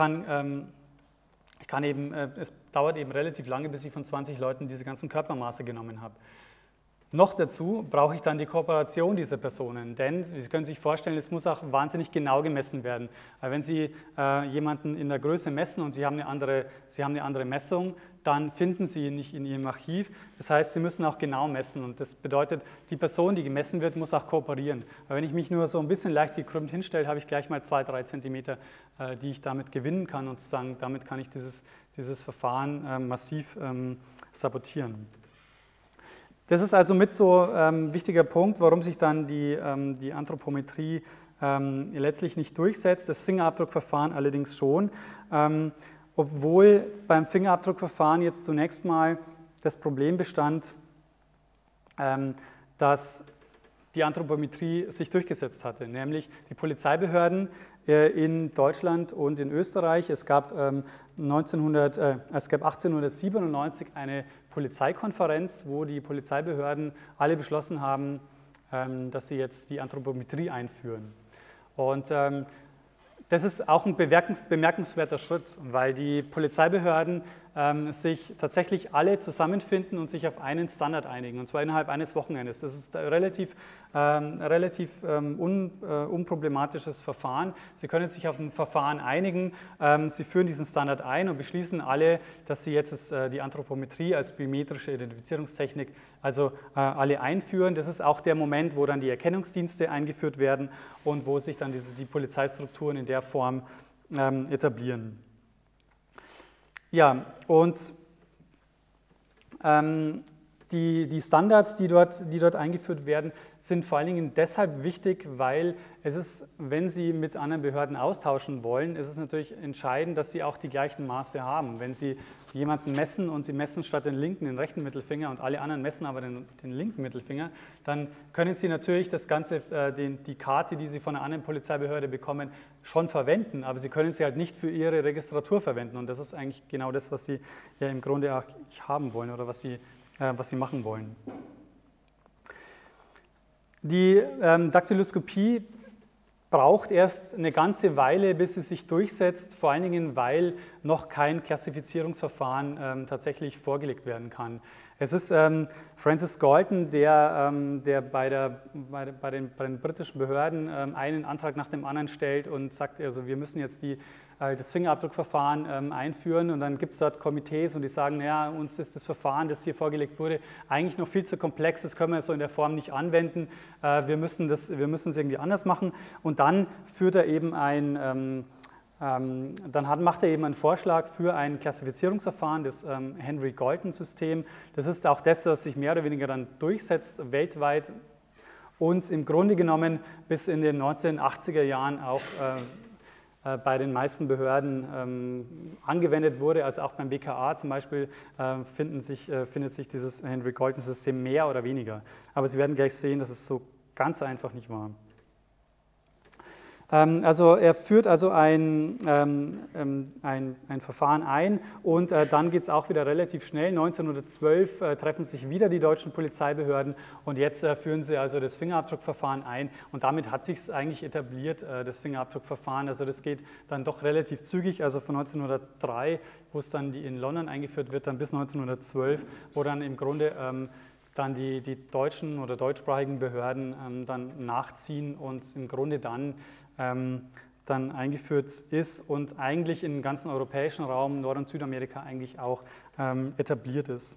dauert eben relativ lange, bis ich von 20 Leuten diese ganzen Körpermaße genommen habe. Noch dazu brauche ich dann die Kooperation dieser Personen, denn Sie können sich vorstellen, es muss auch wahnsinnig genau gemessen werden. Weil wenn Sie jemanden in der Größe messen und Sie haben eine andere Messung, dann finden Sie ihn nicht in Ihrem Archiv. Das heißt, Sie müssen auch genau messen und das bedeutet, die Person, die gemessen wird, muss auch kooperieren. Weil wenn ich mich nur so ein bisschen leicht gekrümmt hinstelle, habe ich gleich mal 2-3 Zentimeter, die ich damit gewinnen kann und sozusagen damit kann ich dieses Verfahren massiv sabotieren. Das ist also mit so ein wichtiger Punkt, warum sich dann die Anthropometrie letztlich nicht durchsetzt, das Fingerabdruckverfahren allerdings schon, obwohl beim Fingerabdruckverfahren jetzt zunächst mal das Problem bestand, dass die Anthropometrie sich durchgesetzt hatte, nämlich die Polizeibehörden in Deutschland und in Österreich. Es gab 1897 eine Polizeikonferenz, wo die Polizeibehörden alle beschlossen haben, dass sie jetzt die Anthropometrie einführen. Und das ist auch ein bemerkenswerter Schritt, weil die Polizeibehörden sich tatsächlich alle zusammenfinden und sich auf einen Standard einigen, und zwar innerhalb eines Wochenendes. Das ist ein relativ unproblematisches Verfahren. Sie können sich auf ein Verfahren einigen, Sie führen diesen Standard ein und beschließen alle, dass Sie jetzt die Anthropometrie als biometrische Identifizierungstechnik also alle einführen. Das ist auch der Moment, wo dann die Erkennungsdienste eingeführt werden und wo sich dann die Polizeistrukturen in der Form etablieren. Ja, und die Standards, die dort eingeführt werden, sind vor allen Dingen deshalb wichtig, weil es ist, wenn Sie mit anderen Behörden austauschen wollen, ist es natürlich entscheidend, dass Sie auch die gleichen Maße haben. Wenn Sie jemanden messen und Sie messen statt den linken den rechten Mittelfinger und alle anderen messen aber den linken Mittelfinger, dann können Sie natürlich das Ganze, die Karte, die Sie von einer anderen Polizeibehörde bekommen, schon verwenden, aber Sie können sie halt nicht für Ihre Registratur verwenden und das ist eigentlich genau das, was Sie ja im Grunde auch haben wollen oder was Sie was sie machen wollen. Die Daktyloskopie braucht erst eine ganze Weile, bis sie sich durchsetzt, vor allen Dingen, weil noch kein Klassifizierungsverfahren tatsächlich vorgelegt werden kann. Es ist Francis Galton, der bei den britischen Behörden einen Antrag nach dem anderen stellt und sagt, also wir müssen jetzt das Fingerabdruckverfahren einführen, und dann gibt es dort Komitees und die sagen, naja, uns ist das Verfahren, das hier vorgelegt wurde, eigentlich noch viel zu komplex, das können wir so in der Form nicht anwenden, wir müssen es irgendwie anders machen, und dann führt er eben macht er eben einen Vorschlag für ein Klassifizierungsverfahren, das Henry-Galton-System. Das ist auch das, was sich mehr oder weniger dann durchsetzt weltweit und im Grunde genommen bis in den 1980er Jahren auch bei den meisten Behörden angewendet wurde. Also auch beim BKA zum Beispiel findet sich dieses Henry-Galton-System mehr oder weniger. Aber Sie werden gleich sehen, dass es so ganz einfach nicht war. Also er führt also ein Verfahren ein, und dann geht es auch wieder relativ schnell. 1912 treffen sich wieder die deutschen Polizeibehörden, und jetzt führen sie also das Fingerabdruckverfahren ein, und damit hat sich es eigentlich etabliert, das Fingerabdruckverfahren. Also das geht dann doch relativ zügig, also von 1903, wo es dann in London eingeführt wird, dann bis 1912, wo dann im Grunde dann die deutschen oder deutschsprachigen Behörden dann nachziehen und im Grunde dann eingeführt ist und eigentlich im ganzen europäischen Raum, Nord- und Südamerika eigentlich auch etabliert ist.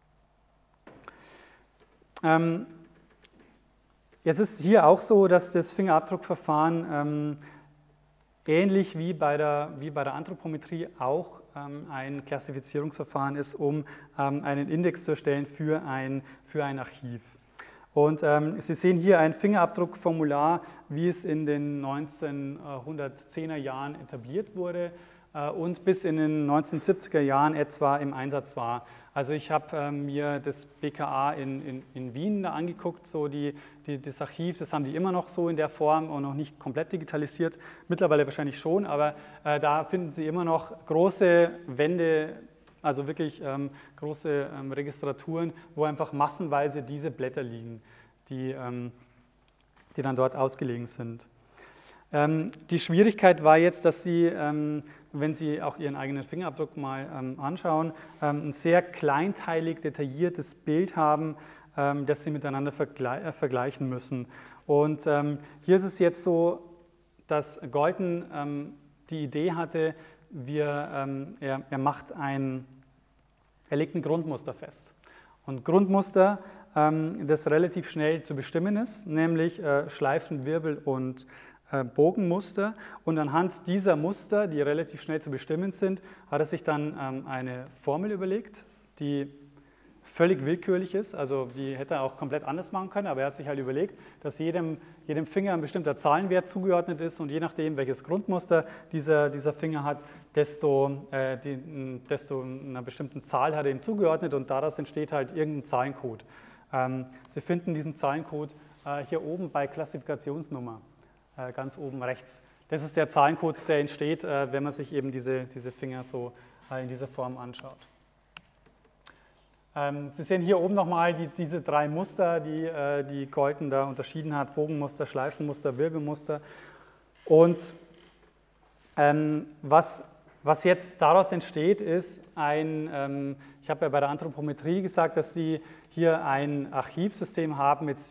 Jetzt ist hier auch so, dass das Fingerabdruckverfahren ähnlich wie bei der Anthropometrie auch ein Klassifizierungsverfahren ist, um einen Index zu erstellen für ein Archiv. Und Sie sehen hier ein Fingerabdruckformular, wie es in den 1910er Jahren etabliert wurde und bis in den 1970er Jahren etwa im Einsatz war. Also ich habe mir das BKA in Wien da angeguckt, so das Archiv, das haben die immer noch so in der Form und noch nicht komplett digitalisiert, mittlerweile wahrscheinlich schon, aber da finden Sie immer noch große Wände, also wirklich große Registraturen, wo einfach massenweise diese Blätter liegen, die dann dort ausgelegen sind. Die Schwierigkeit war jetzt, dass Sie, wenn Sie auch Ihren eigenen Fingerabdruck mal anschauen, ein sehr kleinteilig detailliertes Bild haben, das Sie miteinander vergleichen müssen. Und hier ist es jetzt so, dass Galton die Idee hatte, er legt ein Grundmuster fest. Und Grundmuster, das relativ schnell zu bestimmen ist, nämlich Schleifen, Wirbel und Bogenmuster. Und anhand dieser Muster, die relativ schnell zu bestimmen sind, hat er sich dann eine Formel überlegt, die völlig willkürlich ist, also die hätte er auch komplett anders machen können, aber er hat sich halt überlegt, dass jedem Finger ein bestimmter Zahlenwert zugeordnet ist, und je nachdem, welches Grundmuster dieser Finger hat, desto einer bestimmten Zahl hat er ihm zugeordnet, und daraus entsteht halt irgendein Zahlencode. Sie finden diesen Zahlencode hier oben bei Klassifikationsnummer, ganz oben rechts. Das ist der Zahlencode, der entsteht, wenn man sich eben diese Finger so in dieser Form anschaut. Sie sehen hier oben nochmal diese drei Muster, die Galton da unterschieden hat: Bogenmuster, Schleifenmuster, Wirbelmuster. Und was jetzt daraus entsteht, ist ich habe ja bei der Anthropometrie gesagt, dass Sie hier ein Archivsystem haben mit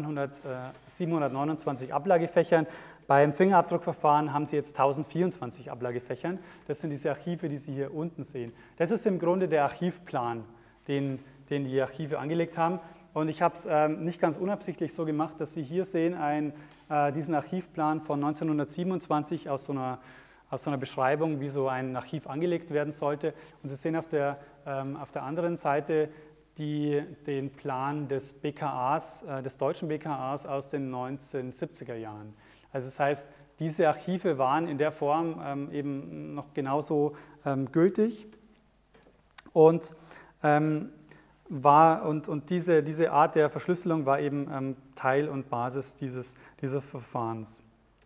729 Ablagefächern. Beim Fingerabdruckverfahren haben Sie jetzt 1024 Ablagefächern. Das sind diese Archive, die Sie hier unten sehen. Das ist im Grunde der Archivplan, den die Archive angelegt haben. Und ich habe es nicht ganz unabsichtlich so gemacht, dass Sie hier sehen diesen Archivplan von 1927 aus so einer Beschreibung, wie so ein Archiv angelegt werden sollte. Und Sie sehen auf der anderen Seite den Plan des BKAs, des deutschen BKAs aus den 1970er Jahren. Also das heißt, diese Archive waren in der Form eben noch genauso gültig. Und diese Art der Verschlüsselung war eben Teil und Basis dieses Verfahrens.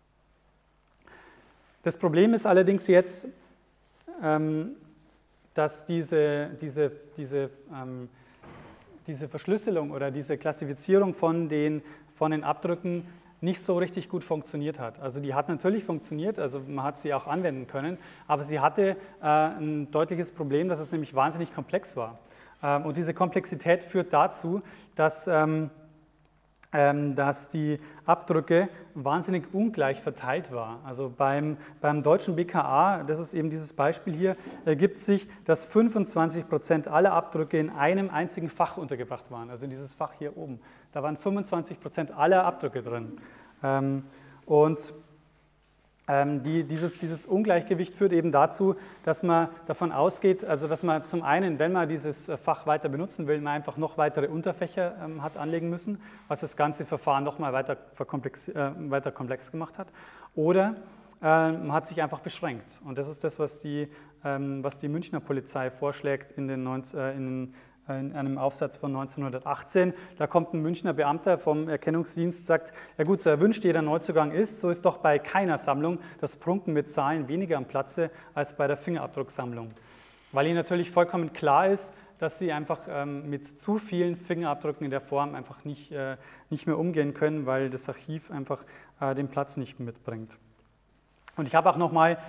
Das Problem ist allerdings jetzt, dass diese diese Verschlüsselung oder diese Klassifizierung von den Abdrücken nicht so richtig gut funktioniert hat. Also die hat natürlich funktioniert, also man hat sie auch anwenden können, aber sie hatte ein deutliches Problem, dass es nämlich wahnsinnig komplex war. Und diese Komplexität führt dazu, dass die Abdrücke wahnsinnig ungleich verteilt war. Also beim deutschen BKA, das ist eben dieses Beispiel hier, ergibt sich, dass 25% aller Abdrücke in einem einzigen Fach untergebracht waren, also in dieses Fach hier oben. Da waren 25% aller Abdrücke drin. Dieses Ungleichgewicht führt eben dazu, dass man davon ausgeht, also dass man zum einen, wenn man dieses Fach weiter benutzen will, man einfach noch weitere Unterfächer hat anlegen müssen, was das ganze Verfahren nochmal weiter komplex gemacht hat. Oder man hat sich einfach beschränkt. Und das ist das, was die Münchner Polizei vorschlägt in einem Aufsatz von 1918. Da kommt ein Münchner Beamter vom Erkennungsdienst, sagt, ja gut, so erwünscht jeder Neuzugang ist, so ist doch bei keiner Sammlung das Prunken mit Zahlen weniger am Platze als bei der Fingerabdrucksammlung. Weil ihnen natürlich vollkommen klar ist, dass sie einfach mit zu vielen Fingerabdrücken in der Form einfach nicht mehr umgehen können, weil das Archiv einfach den Platz nicht mitbringt. Und ich habe auch nochmal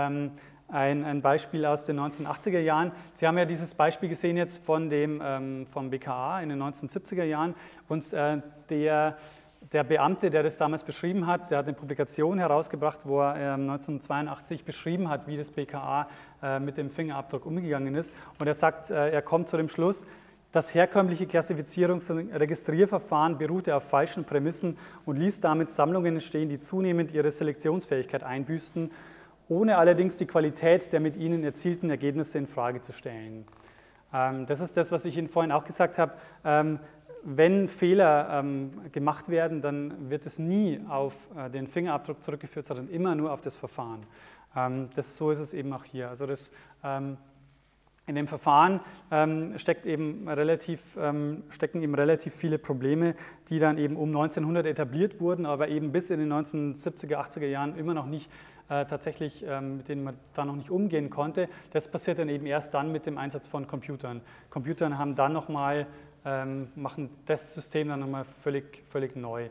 ein Beispiel aus den 1980er Jahren. Sie haben ja dieses Beispiel gesehen jetzt vom BKA in den 1970er Jahren und der Beamte, der das damals beschrieben hat, der hat eine Publikation herausgebracht, wo er 1982 beschrieben hat, wie das BKA mit dem Fingerabdruck umgegangen ist. Und er sagt, er kommt zu dem Schluss, das herkömmliche Klassifizierungs- und Registrierverfahren beruhte auf falschen Prämissen und ließ damit Sammlungen entstehen, die zunehmend ihre Selektionsfähigkeit einbüßten, ohne allerdings die Qualität der mit ihnen erzielten Ergebnisse in Frage zu stellen. Das ist das, was ich Ihnen vorhin auch gesagt habe. Wenn Fehler gemacht werden, dann wird es nie auf den Fingerabdruck zurückgeführt, sondern immer nur auf das Verfahren. So ist es eben auch hier. Also in dem Verfahren stecken eben relativ viele Probleme, die dann eben um 1900 etabliert wurden, aber eben bis in den 1970er, 80er Jahren immer noch nicht tatsächlich, mit denen man da noch nicht umgehen konnte. Das passiert dann eben erst dann mit dem Einsatz von Computern. Computern haben dann machen das System dann nochmal völlig neu.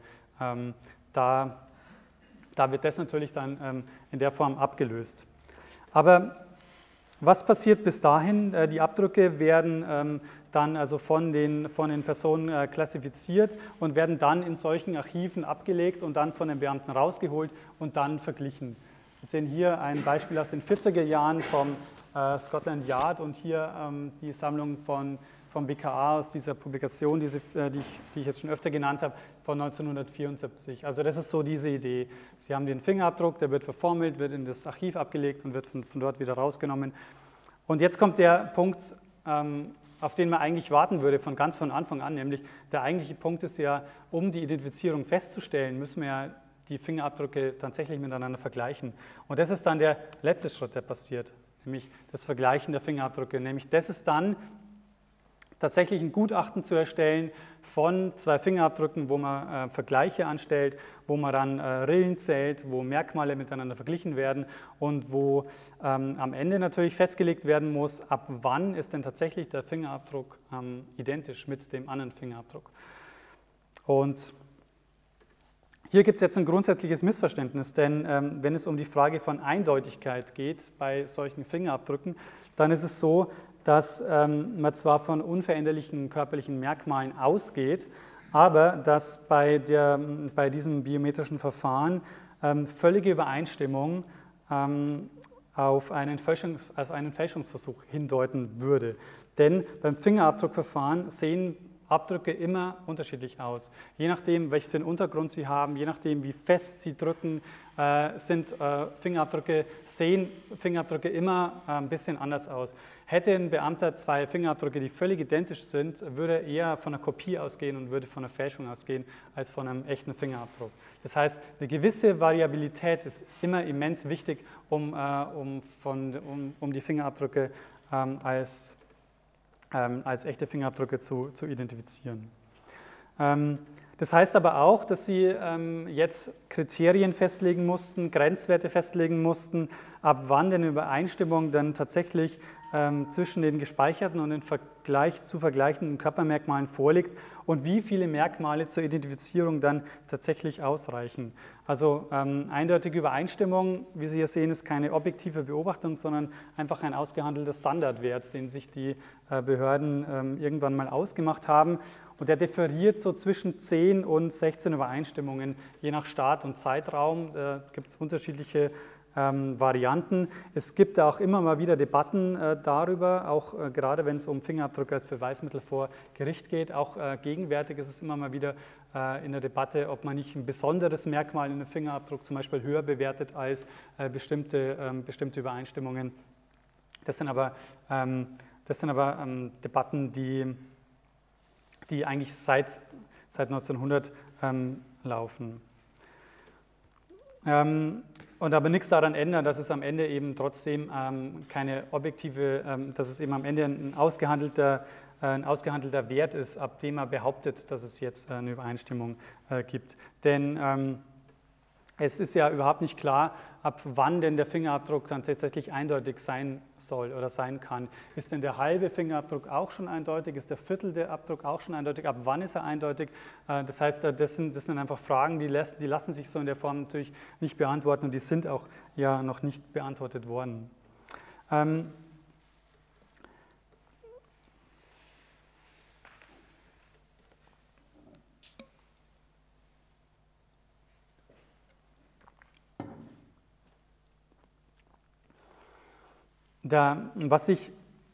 Da wird das natürlich dann in der Form abgelöst. Aber was passiert bis dahin? Die Abdrücke werden dann also von den Personen klassifiziert und werden dann in solchen Archiven abgelegt und dann von den Beamten rausgeholt und dann verglichen. Wir sehen hier ein Beispiel aus den 40er Jahren vom Scotland Yard und hier die Sammlung vom BKA aus dieser Publikation, die ich jetzt schon öfter genannt habe, von 1974. Also das ist so diese Idee. Sie haben den Fingerabdruck, der wird verformelt, wird in das Archiv abgelegt und wird von dort wieder rausgenommen. Und jetzt kommt der Punkt, auf den man eigentlich warten würde, von Anfang an, nämlich der eigentliche Punkt ist ja, um die Identifizierung festzustellen, müssen wir ja die Fingerabdrücke tatsächlich miteinander vergleichen. Und das ist dann der letzte Schritt, der passiert, nämlich das Vergleichen der Fingerabdrücke. Nämlich das ist dann tatsächlich ein Gutachten zu erstellen von zwei Fingerabdrücken, wo man Vergleiche anstellt, wo man dann Rillen zählt, wo Merkmale miteinander verglichen werden und wo am Ende natürlich festgelegt werden muss, ab wann ist denn tatsächlich der Fingerabdruck identisch mit dem anderen Fingerabdruck. Und hier gibt es jetzt ein grundsätzliches Missverständnis, denn wenn es um die Frage von Eindeutigkeit geht bei solchen Fingerabdrücken, dann ist es so, dass man zwar von unveränderlichen körperlichen Merkmalen ausgeht, aber dass bei diesem biometrischen Verfahren völlige Übereinstimmung auf einen Fälschungsversuch hindeuten würde. Denn beim Fingerabdruckverfahren sehen Abdrücke immer unterschiedlich aus. Je nachdem, welchen Untergrund sie haben, je nachdem, wie fest sie drücken, sehen Fingerabdrücke immer ein bisschen anders aus. Hätte ein Beamter zwei Fingerabdrücke, die völlig identisch sind, würde er eher von einer Kopie ausgehen und würde von einer Fälschung ausgehen, als von einem echten Fingerabdruck. Das heißt, eine gewisse Variabilität ist immer immens wichtig, um die Fingerabdrücke als echte Fingerabdrücke zu identifizieren. Das heißt aber auch, dass sie jetzt Kriterien festlegen mussten, Grenzwerte festlegen mussten, ab wann denn Übereinstimmung dann tatsächlich zwischen den gespeicherten und den zu vergleichenden Körpermerkmalen vorliegt und wie viele Merkmale zur Identifizierung dann tatsächlich ausreichen. Also eindeutige Übereinstimmung, wie Sie hier sehen, ist keine objektive Beobachtung, sondern einfach ein ausgehandelter Standardwert, den sich die Behörden irgendwann mal ausgemacht haben. Und der differiert so zwischen 10 und 16 Übereinstimmungen, je nach Staat und Zeitraum. Da gibt es unterschiedliche Varianten. Es gibt auch immer mal wieder Debatten darüber, auch gerade wenn es um Fingerabdrücke als Beweismittel vor Gericht geht. Auch gegenwärtig ist es immer mal wieder in der Debatte, ob man nicht ein besonderes Merkmal in einem Fingerabdruck zum Beispiel höher bewertet als bestimmte Übereinstimmungen. Das sind aber Debatten, die eigentlich seit 1900 laufen. Und aber nichts daran ändern, dass es am Ende eben trotzdem keine objektive, dass es eben am Ende ein ausgehandelter Wert ist, ab dem man behauptet, dass es jetzt eine Übereinstimmung gibt. Denn es ist ja überhaupt nicht klar, ab wann denn der Fingerabdruck dann tatsächlich eindeutig sein soll oder sein kann. Ist denn der halbe Fingerabdruck auch schon eindeutig? Ist der Viertel Abdruck auch schon eindeutig? Ab wann ist er eindeutig? Das heißt, das sind einfach Fragen, die lassen sich so in der Form natürlich nicht beantworten und die sind auch ja noch nicht beantwortet worden. Was sich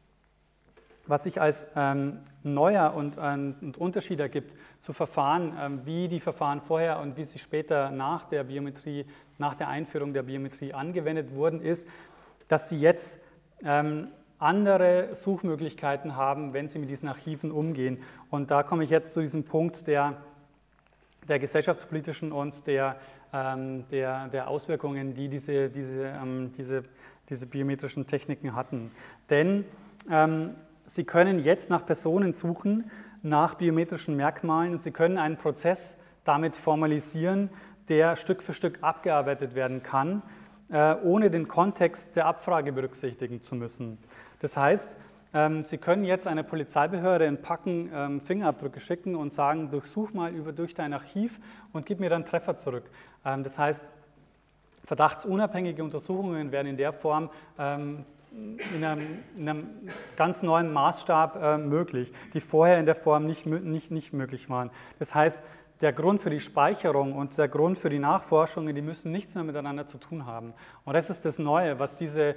als neuer und Unterschied ergibt zu Verfahren, wie die Verfahren vorher und wie sie später nach der Biometrie, nach der Einführung der Biometrie angewendet wurden, ist, dass sie jetzt andere Suchmöglichkeiten haben, wenn sie mit diesen Archiven umgehen. Und da komme ich jetzt zu diesem Punkt der gesellschaftspolitischen und der Auswirkungen, die diese biometrischen Techniken hatten. Denn Sie können jetzt nach Personen suchen, nach biometrischen Merkmalen und Sie können einen Prozess damit formalisieren, der Stück für Stück abgearbeitet werden kann, ohne den Kontext der Abfrage berücksichtigen zu müssen. Das heißt, Sie können jetzt einer Polizeibehörde einen Packen Fingerabdrücke schicken und sagen, durchsuch mal durch dein Archiv und gib mir dann Treffer zurück. Das heißt, verdachtsunabhängige Untersuchungen werden in der Form in einem ganz neuen Maßstab möglich, die vorher in der Form nicht möglich waren. Das heißt, der Grund für die Speicherung und der Grund für die Nachforschungen, die müssen nichts mehr miteinander zu tun haben. Und das ist das Neue, was diese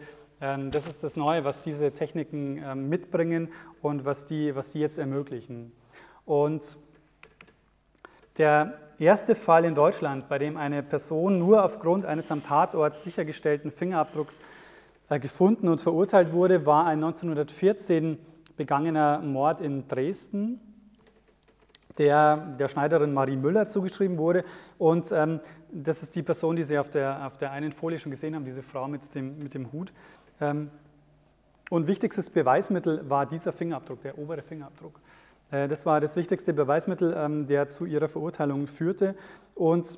Techniken mitbringen und was die jetzt ermöglichen. Und der erste Fall in Deutschland, bei dem eine Person nur aufgrund eines am Tatort sichergestellten Fingerabdrucks gefunden und verurteilt wurde, war ein 1914 begangener Mord in Dresden, der Schneiderin Marie Müller zugeschrieben wurde. Und das ist die Person, die Sie auf der einen Folie schon gesehen haben, diese Frau mit dem Hut. Und wichtigstes Beweismittel war dieser Fingerabdruck, der obere Fingerabdruck. Das war das wichtigste Beweismittel, der zu ihrer Verurteilung führte. Und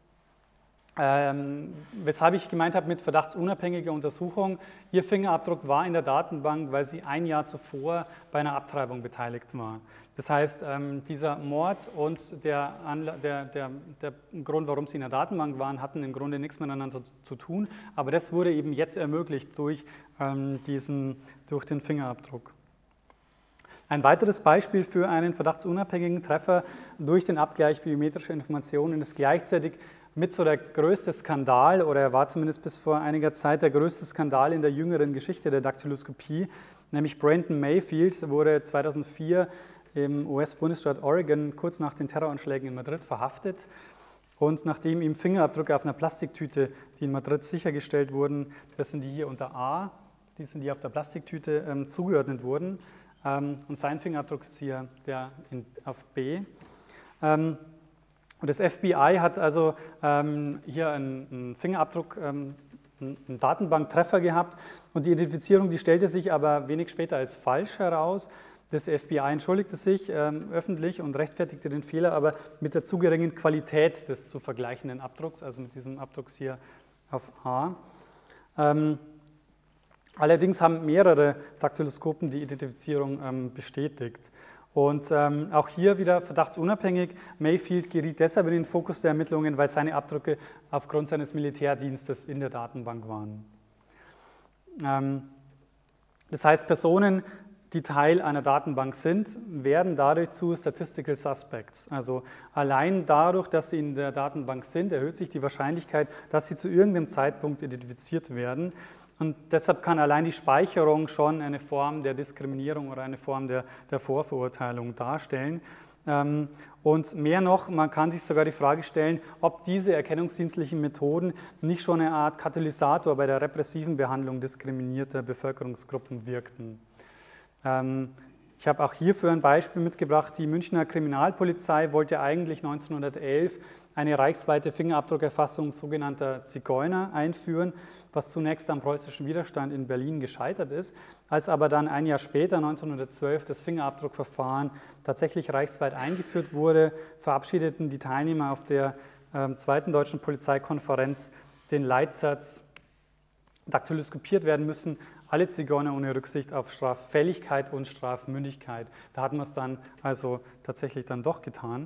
weshalb ich gemeint habe mit verdachtsunabhängiger Untersuchung, ihr Fingerabdruck war in der Datenbank, weil sie ein Jahr zuvor bei einer Abtreibung beteiligt war. Das heißt, dieser Mord und der Grund, warum sie in der Datenbank waren, hatten im Grunde nichts miteinander zu tun, aber das wurde eben jetzt ermöglicht durch den Fingerabdruck. Ein weiteres Beispiel für einen verdachtsunabhängigen Treffer durch den Abgleich biometrischer Informationen ist gleichzeitig mit so der größte Skandal, oder er war zumindest bis vor einiger Zeit der größte Skandal in der jüngeren Geschichte der Daktyloskopie, nämlich Brandon Mayfield wurde 2004 im US-Bundesstaat Oregon kurz nach den Terroranschlägen in Madrid verhaftet. Und nachdem ihm Fingerabdrücke auf einer Plastiktüte, die in Madrid sichergestellt wurden, das sind die hier unter A, die sind die auf der Plastiktüte zugeordnet wurden, und sein Fingerabdruck ist hier auf B. Und das FBI hat also hier einen Fingerabdruck, einen Datenbanktreffer gehabt und die Identifizierung, die stellte sich aber wenig später als falsch heraus. Das FBI entschuldigte sich öffentlich und rechtfertigte den Fehler, aber mit der zu geringen Qualität des zu vergleichenden Abdrucks, also mit diesem Abdrucks hier auf A. Allerdings haben mehrere Daktyloskopen die Identifizierung bestätigt. Und auch hier wieder verdachtsunabhängig, Mayfield geriet deshalb in den Fokus der Ermittlungen, weil seine Abdrücke aufgrund seines Militärdienstes in der Datenbank waren. Das heißt, Personen, die Teil einer Datenbank sind, werden dadurch zu Statistical Suspects. Also allein dadurch, dass sie in der Datenbank sind, erhöht sich die Wahrscheinlichkeit, dass sie zu irgendeinem Zeitpunkt identifiziert werden. Und deshalb kann allein die Speicherung schon eine Form der Diskriminierung oder eine Form der Vorverurteilung darstellen. Und mehr noch, man kann sich sogar die Frage stellen, ob diese erkennungsdienstlichen Methoden nicht schon eine Art Katalysator bei der repressiven Behandlung diskriminierter Bevölkerungsgruppen wirkten. Ich habe auch hierfür ein Beispiel mitgebracht. Die Münchner Kriminalpolizei wollte eigentlich 1911 eine reichsweite Fingerabdruckerfassung sogenannter Zigeuner einführen, was zunächst am preußischen Widerstand in Berlin gescheitert ist. Als aber dann ein Jahr später, 1912, das Fingerabdruckverfahren tatsächlich reichsweit eingeführt wurde, verabschiedeten die Teilnehmer auf der zweiten deutschen Polizeikonferenz den Leitsatz, daktyloskopiert werden müssen alle Zigeuner ohne Rücksicht auf Straffälligkeit und Strafmündigkeit. Da hat man es dann also tatsächlich dann doch getan.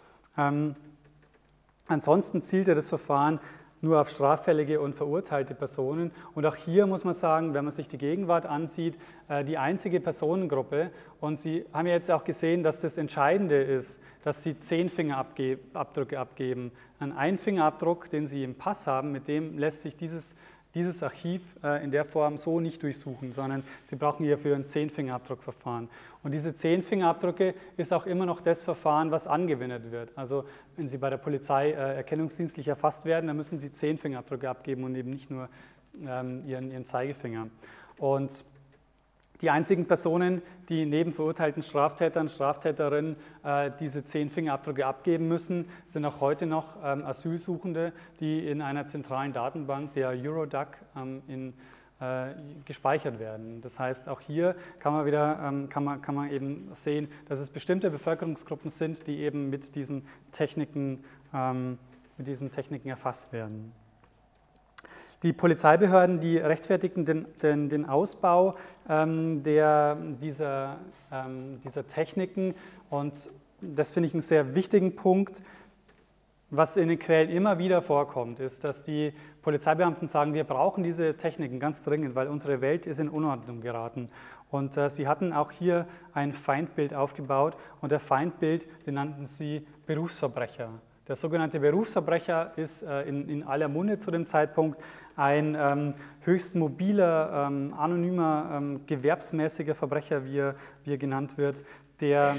Ansonsten zielte das Verfahren nur auf straffällige und verurteilte Personen. Und auch hier muss man sagen, wenn man sich die Gegenwart ansieht, die einzige Personengruppe, und Sie haben ja jetzt auch gesehen, dass das Entscheidende ist, dass Sie 10 Fingerabdrücke abgeben. Ein Fingerabdruck, den Sie im Pass haben, mit dem lässt sich dieses Archiv in der Form so nicht durchsuchen, sondern Sie brauchen hierfür ein 10-Fingerabdruckverfahren. Und diese 10 Fingerabdrücke ist auch immer noch das Verfahren, was angewendet wird. Also wenn Sie bei der Polizei erkennungsdienstlich erfasst werden, dann müssen Sie 10 Fingerabdrücke abgeben und eben nicht nur Ihren Zeigefinger. Und die einzigen Personen, die neben verurteilten Straftätern, Straftäterinnen diese 10 Fingerabdrücke abgeben müssen, sind auch heute noch Asylsuchende, die in einer zentralen Datenbank, der Eurodac, gespeichert werden. Das heißt, auch hier kann man eben sehen, dass es bestimmte Bevölkerungsgruppen sind, die eben mit diesen Techniken erfasst werden. Die Polizeibehörden, die rechtfertigten den Ausbau dieser Techniken, und das finde ich einen sehr wichtigen Punkt. Was in den Quellen immer wieder vorkommt, ist, dass die Polizeibeamten sagen, wir brauchen diese Techniken ganz dringend, weil unsere Welt ist in Unordnung geraten. Und sie hatten auch hier ein Feindbild aufgebaut, und der Feindbild, den nannten sie Berufsverbrecher. Der sogenannte Berufsverbrecher ist in aller Munde zu dem Zeitpunkt ein höchst mobiler, anonymer, gewerbsmäßiger Verbrecher, wie er genannt wird, der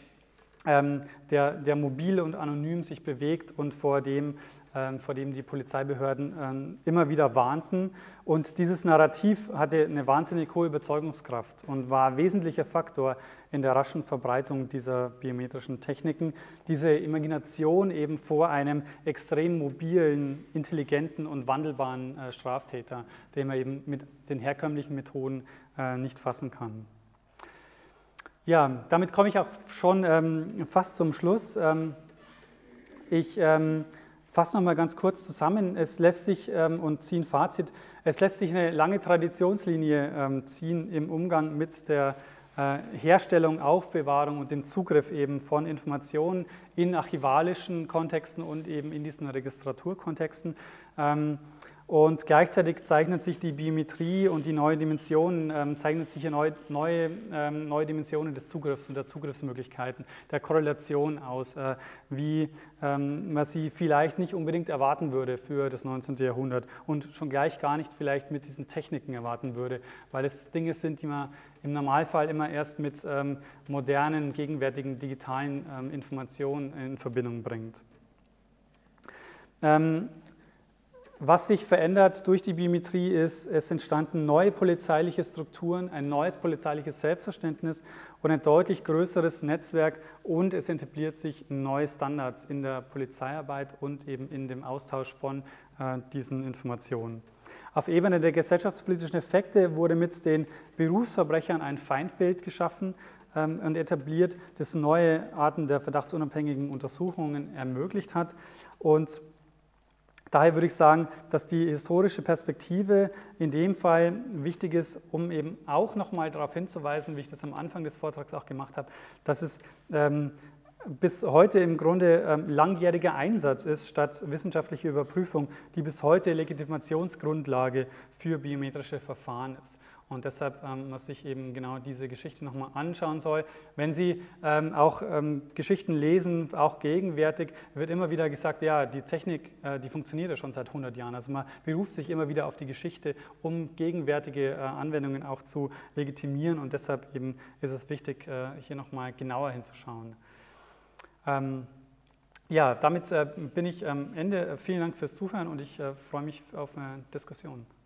mobil und anonym sich bewegt und vor dem die Polizeibehörden immer wieder warnten. Und dieses Narrativ hatte eine wahnsinnig hohe Überzeugungskraft und war ein wesentlicher Faktor in der raschen Verbreitung dieser biometrischen Techniken. Diese Imagination eben vor einem extrem mobilen, intelligenten und wandelbaren Straftäter, den man eben mit den herkömmlichen Methoden nicht fassen kann. Ja, damit komme ich auch schon fast zum Schluss. Ich fasse noch mal ganz kurz zusammen. Es lässt sich, und ziehe ein Fazit, es lässt sich eine lange Traditionslinie ziehen im Umgang mit der Herstellung, Aufbewahrung und dem Zugriff eben von Informationen in archivalischen Kontexten und eben in diesen Registraturkontexten. Und gleichzeitig zeichnet sich die Biometrie und die neuen Dimensionen, zeichnet sich hier neue Dimensionen des Zugriffs und der Zugriffsmöglichkeiten, der Korrelation aus, wie man sie vielleicht nicht unbedingt erwarten würde für das 19. Jahrhundert und schon gleich gar nicht vielleicht mit diesen Techniken erwarten würde, weil es Dinge sind, die man im Normalfall immer erst mit modernen, gegenwärtigen, digitalen Informationen in Verbindung bringt. Was sich verändert durch die Biometrie ist, es entstanden neue polizeiliche Strukturen, ein neues polizeiliches Selbstverständnis und ein deutlich größeres Netzwerk, und es etabliert sich neue Standards in der Polizeiarbeit und eben in dem Austausch von diesen Informationen. Auf Ebene der gesellschaftspolitischen Effekte wurde mit den Berufsverbrechern ein Feindbild geschaffen, und etabliert, das neue Arten der verdachtsunabhängigen Untersuchungen ermöglicht hat. Und daher würde ich sagen, dass die historische Perspektive in dem Fall wichtig ist, um eben auch nochmal darauf hinzuweisen, wie ich das am Anfang des Vortrags auch gemacht habe, dass es bis heute im Grunde langjähriger Einsatz ist, statt wissenschaftliche Überprüfung, die bis heute Legitimationsgrundlage für biometrische Verfahren ist. Und deshalb, was ich eben genau diese Geschichte nochmal anschauen soll. Wenn Sie auch Geschichten lesen, auch gegenwärtig, wird immer wieder gesagt, ja, die Technik, die funktioniert ja schon seit 100 Jahren. Also man beruft sich immer wieder auf die Geschichte, um gegenwärtige Anwendungen auch zu legitimieren. Und deshalb eben ist es wichtig, hier nochmal genauer hinzuschauen. Ja, damit bin ich am Ende. Vielen Dank fürs Zuhören und ich freue mich auf eine Diskussion.